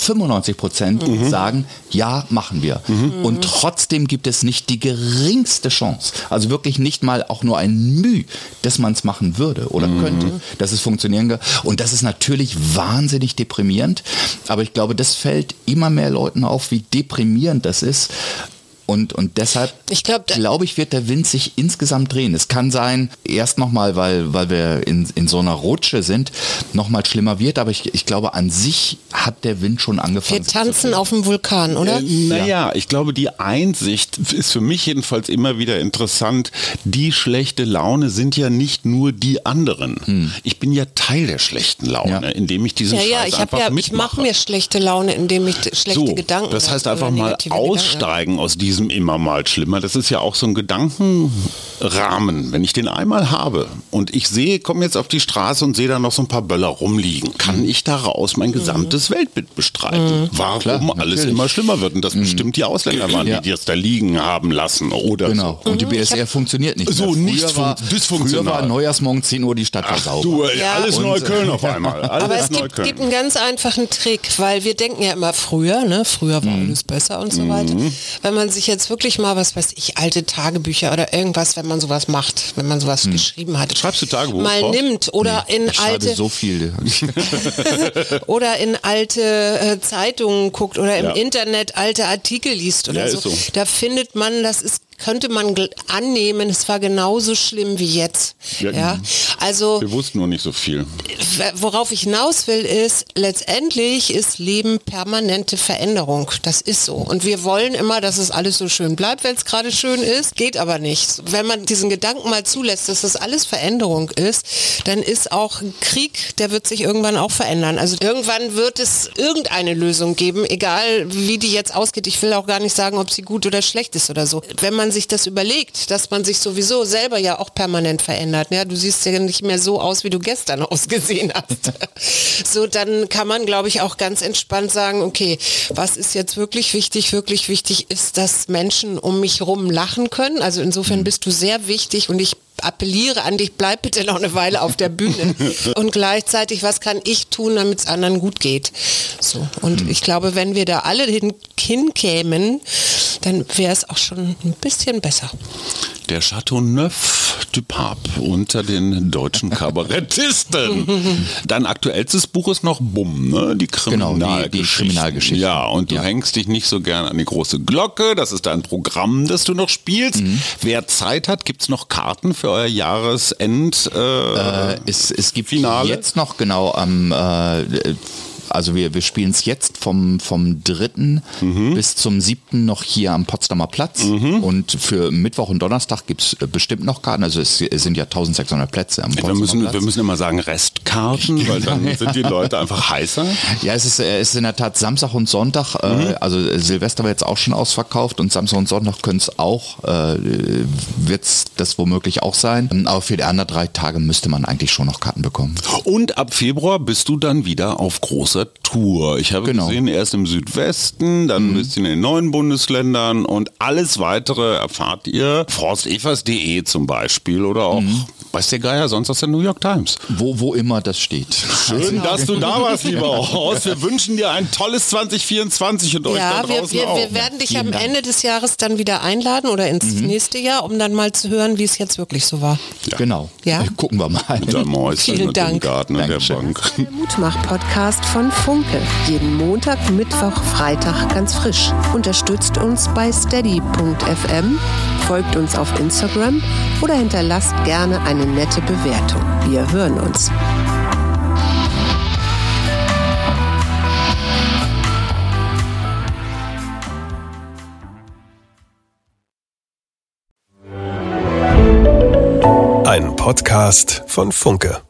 95% sagen, ja, machen wir. Und trotzdem gibt es nicht die geringste Chance, also wirklich nicht mal auch nur ein Mühe, dass man es machen würde oder könnte, dass es funktionieren kann. Und das ist natürlich wahnsinnig deprimierend, aber ich glaube, das fällt immer mehr Leuten auf, wie deprimierend das ist. Und deshalb, glaube ich, wird der Wind sich insgesamt drehen. Es kann sein, erst nochmal, weil wir in so einer Rutsche sind, nochmal schlimmer wird, aber ich glaube, an sich hat der Wind schon angefangen. Wir tanzen auf dem Vulkan, oder? Naja, ich glaube, die Einsicht ist für mich jedenfalls immer wieder interessant. Die schlechte Laune sind ja nicht nur die anderen. Ich bin ja Teil der schlechten Laune, indem ich diesen Scheiß einfach mitmache. Ich mache mir schlechte Laune, indem ich schlechte Gedanken habe. Das heißt einfach mal aussteigen aus diesem immer mal schlimmer. Das ist ja auch so ein Gedankenrahmen. Wenn ich den einmal habe und ich komme jetzt auf die Straße und sehe da noch so ein paar Böller rumliegen, kann ich daraus mein gesamtes Weltbild bestreiten. Warum alles immer schlimmer wird. Und das bestimmt die Ausländer waren, die es da liegen haben lassen oder so. Und die BSR funktioniert nicht. So nichts früher war Neujahrsmorgen 10 Uhr die Stadt war sauber. Alles Neukölln auf einmal. Aber es gibt einen ganz einfachen Trick, weil wir denken ja immer früher, ne? Früher war alles besser und so weiter. Wenn man sich jetzt wirklich mal, was weiß ich, alte Tagebücher oder irgendwas, wenn man sowas macht, wenn man sowas geschrieben hat. Schreibst du Tagebuch? Mal nimmt oder in alte so viel. oder in alte Zeitungen guckt oder im Internet alte Artikel liest oder so. Da findet man, könnte man annehmen, es war genauso schlimm wie jetzt. Ja? Also, wir wussten nur nicht so viel. Worauf ich hinaus will, ist, letztendlich ist Leben permanente Veränderung. Das ist so. Und wir wollen immer, dass es alles so schön bleibt, wenn es gerade schön ist. Geht aber nicht. Wenn man diesen Gedanken mal zulässt, dass das alles Veränderung ist, dann ist auch ein Krieg, der wird sich irgendwann auch verändern. Also irgendwann wird es irgendeine Lösung geben, egal wie die jetzt ausgeht. Ich will auch gar nicht sagen, ob sie gut oder schlecht ist oder so. Wenn man sich das überlegt, dass man sich sowieso selber ja auch permanent verändert. Ja, du siehst ja nicht mehr so aus, wie du gestern ausgesehen hast. So, dann kann man, glaube ich, auch ganz entspannt sagen, okay, was ist jetzt wirklich wichtig? Wirklich wichtig ist, dass Menschen um mich rum lachen können. Also insofern bist du sehr wichtig und ich appelliere an dich, bleib bitte noch eine Weile auf der Bühne. Und gleichzeitig, was kann ich tun, damit es anderen gut geht? So. Und ich glaube, wenn wir da alle hinkämen, dann wäre es auch schon ein bisschen besser. Der Chateauneuf du Pape unter den deutschen Kabarettisten. Dein aktuellstes Buch ist noch Bumm, ne? Die Kriminalgeschichte. Ja, und du hängst dich nicht so gern an die große Glocke. Das ist dein Programm, das du noch spielst. Wer Zeit hat, gibt es noch Karten für euer Jahresend es gibt Finale? Jetzt noch genau am Also wir spielen es jetzt vom 3. bis zum 7. noch hier am Potsdamer Platz. Und für Mittwoch und Donnerstag gibt es bestimmt noch Karten. Also es sind ja 1600 Plätze am Potsdamer Platz. Wir müssen immer sagen Restkarten, weil dann sind die Leute einfach heißer. Ja, es ist in der Tat Samstag und Sonntag. Also Silvester war jetzt auch schon ausverkauft und Samstag und Sonntag können es auch, wird es das womöglich auch sein. Aber für die anderen 3 Tage müsste man eigentlich schon noch Karten bekommen. Und ab Februar bist du dann wieder auf großer Tour. Ich habe gesehen, erst im Südwesten, dann ein bisschen in den neuen Bundesländern und alles weitere erfahrt ihr forstevers.de zum Beispiel oder auch, weiß der Geier, sonst aus der New York Times. Wo immer das steht. Schön, dass du da warst, lieber Horst. Wir wünschen dir ein tolles 2024 und euch da draußen auch. Wir werden dich am Ende des Jahres dann wieder einladen oder ins nächste Jahr, um dann mal zu hören, wie es jetzt wirklich so war. Ja. Genau. Ja? Gucken wir mal. Mit deinem Häuschen Vielen und Dank. dem Garten und der Bank. Der Mutmach-Podcast von Funke. Jeden Montag, Mittwoch, Freitag ganz frisch. Unterstützt uns bei steady.fm, folgt uns auf Instagram oder hinterlasst gerne eine nette Bewertung. Wir hören uns. Ein Podcast von Funke.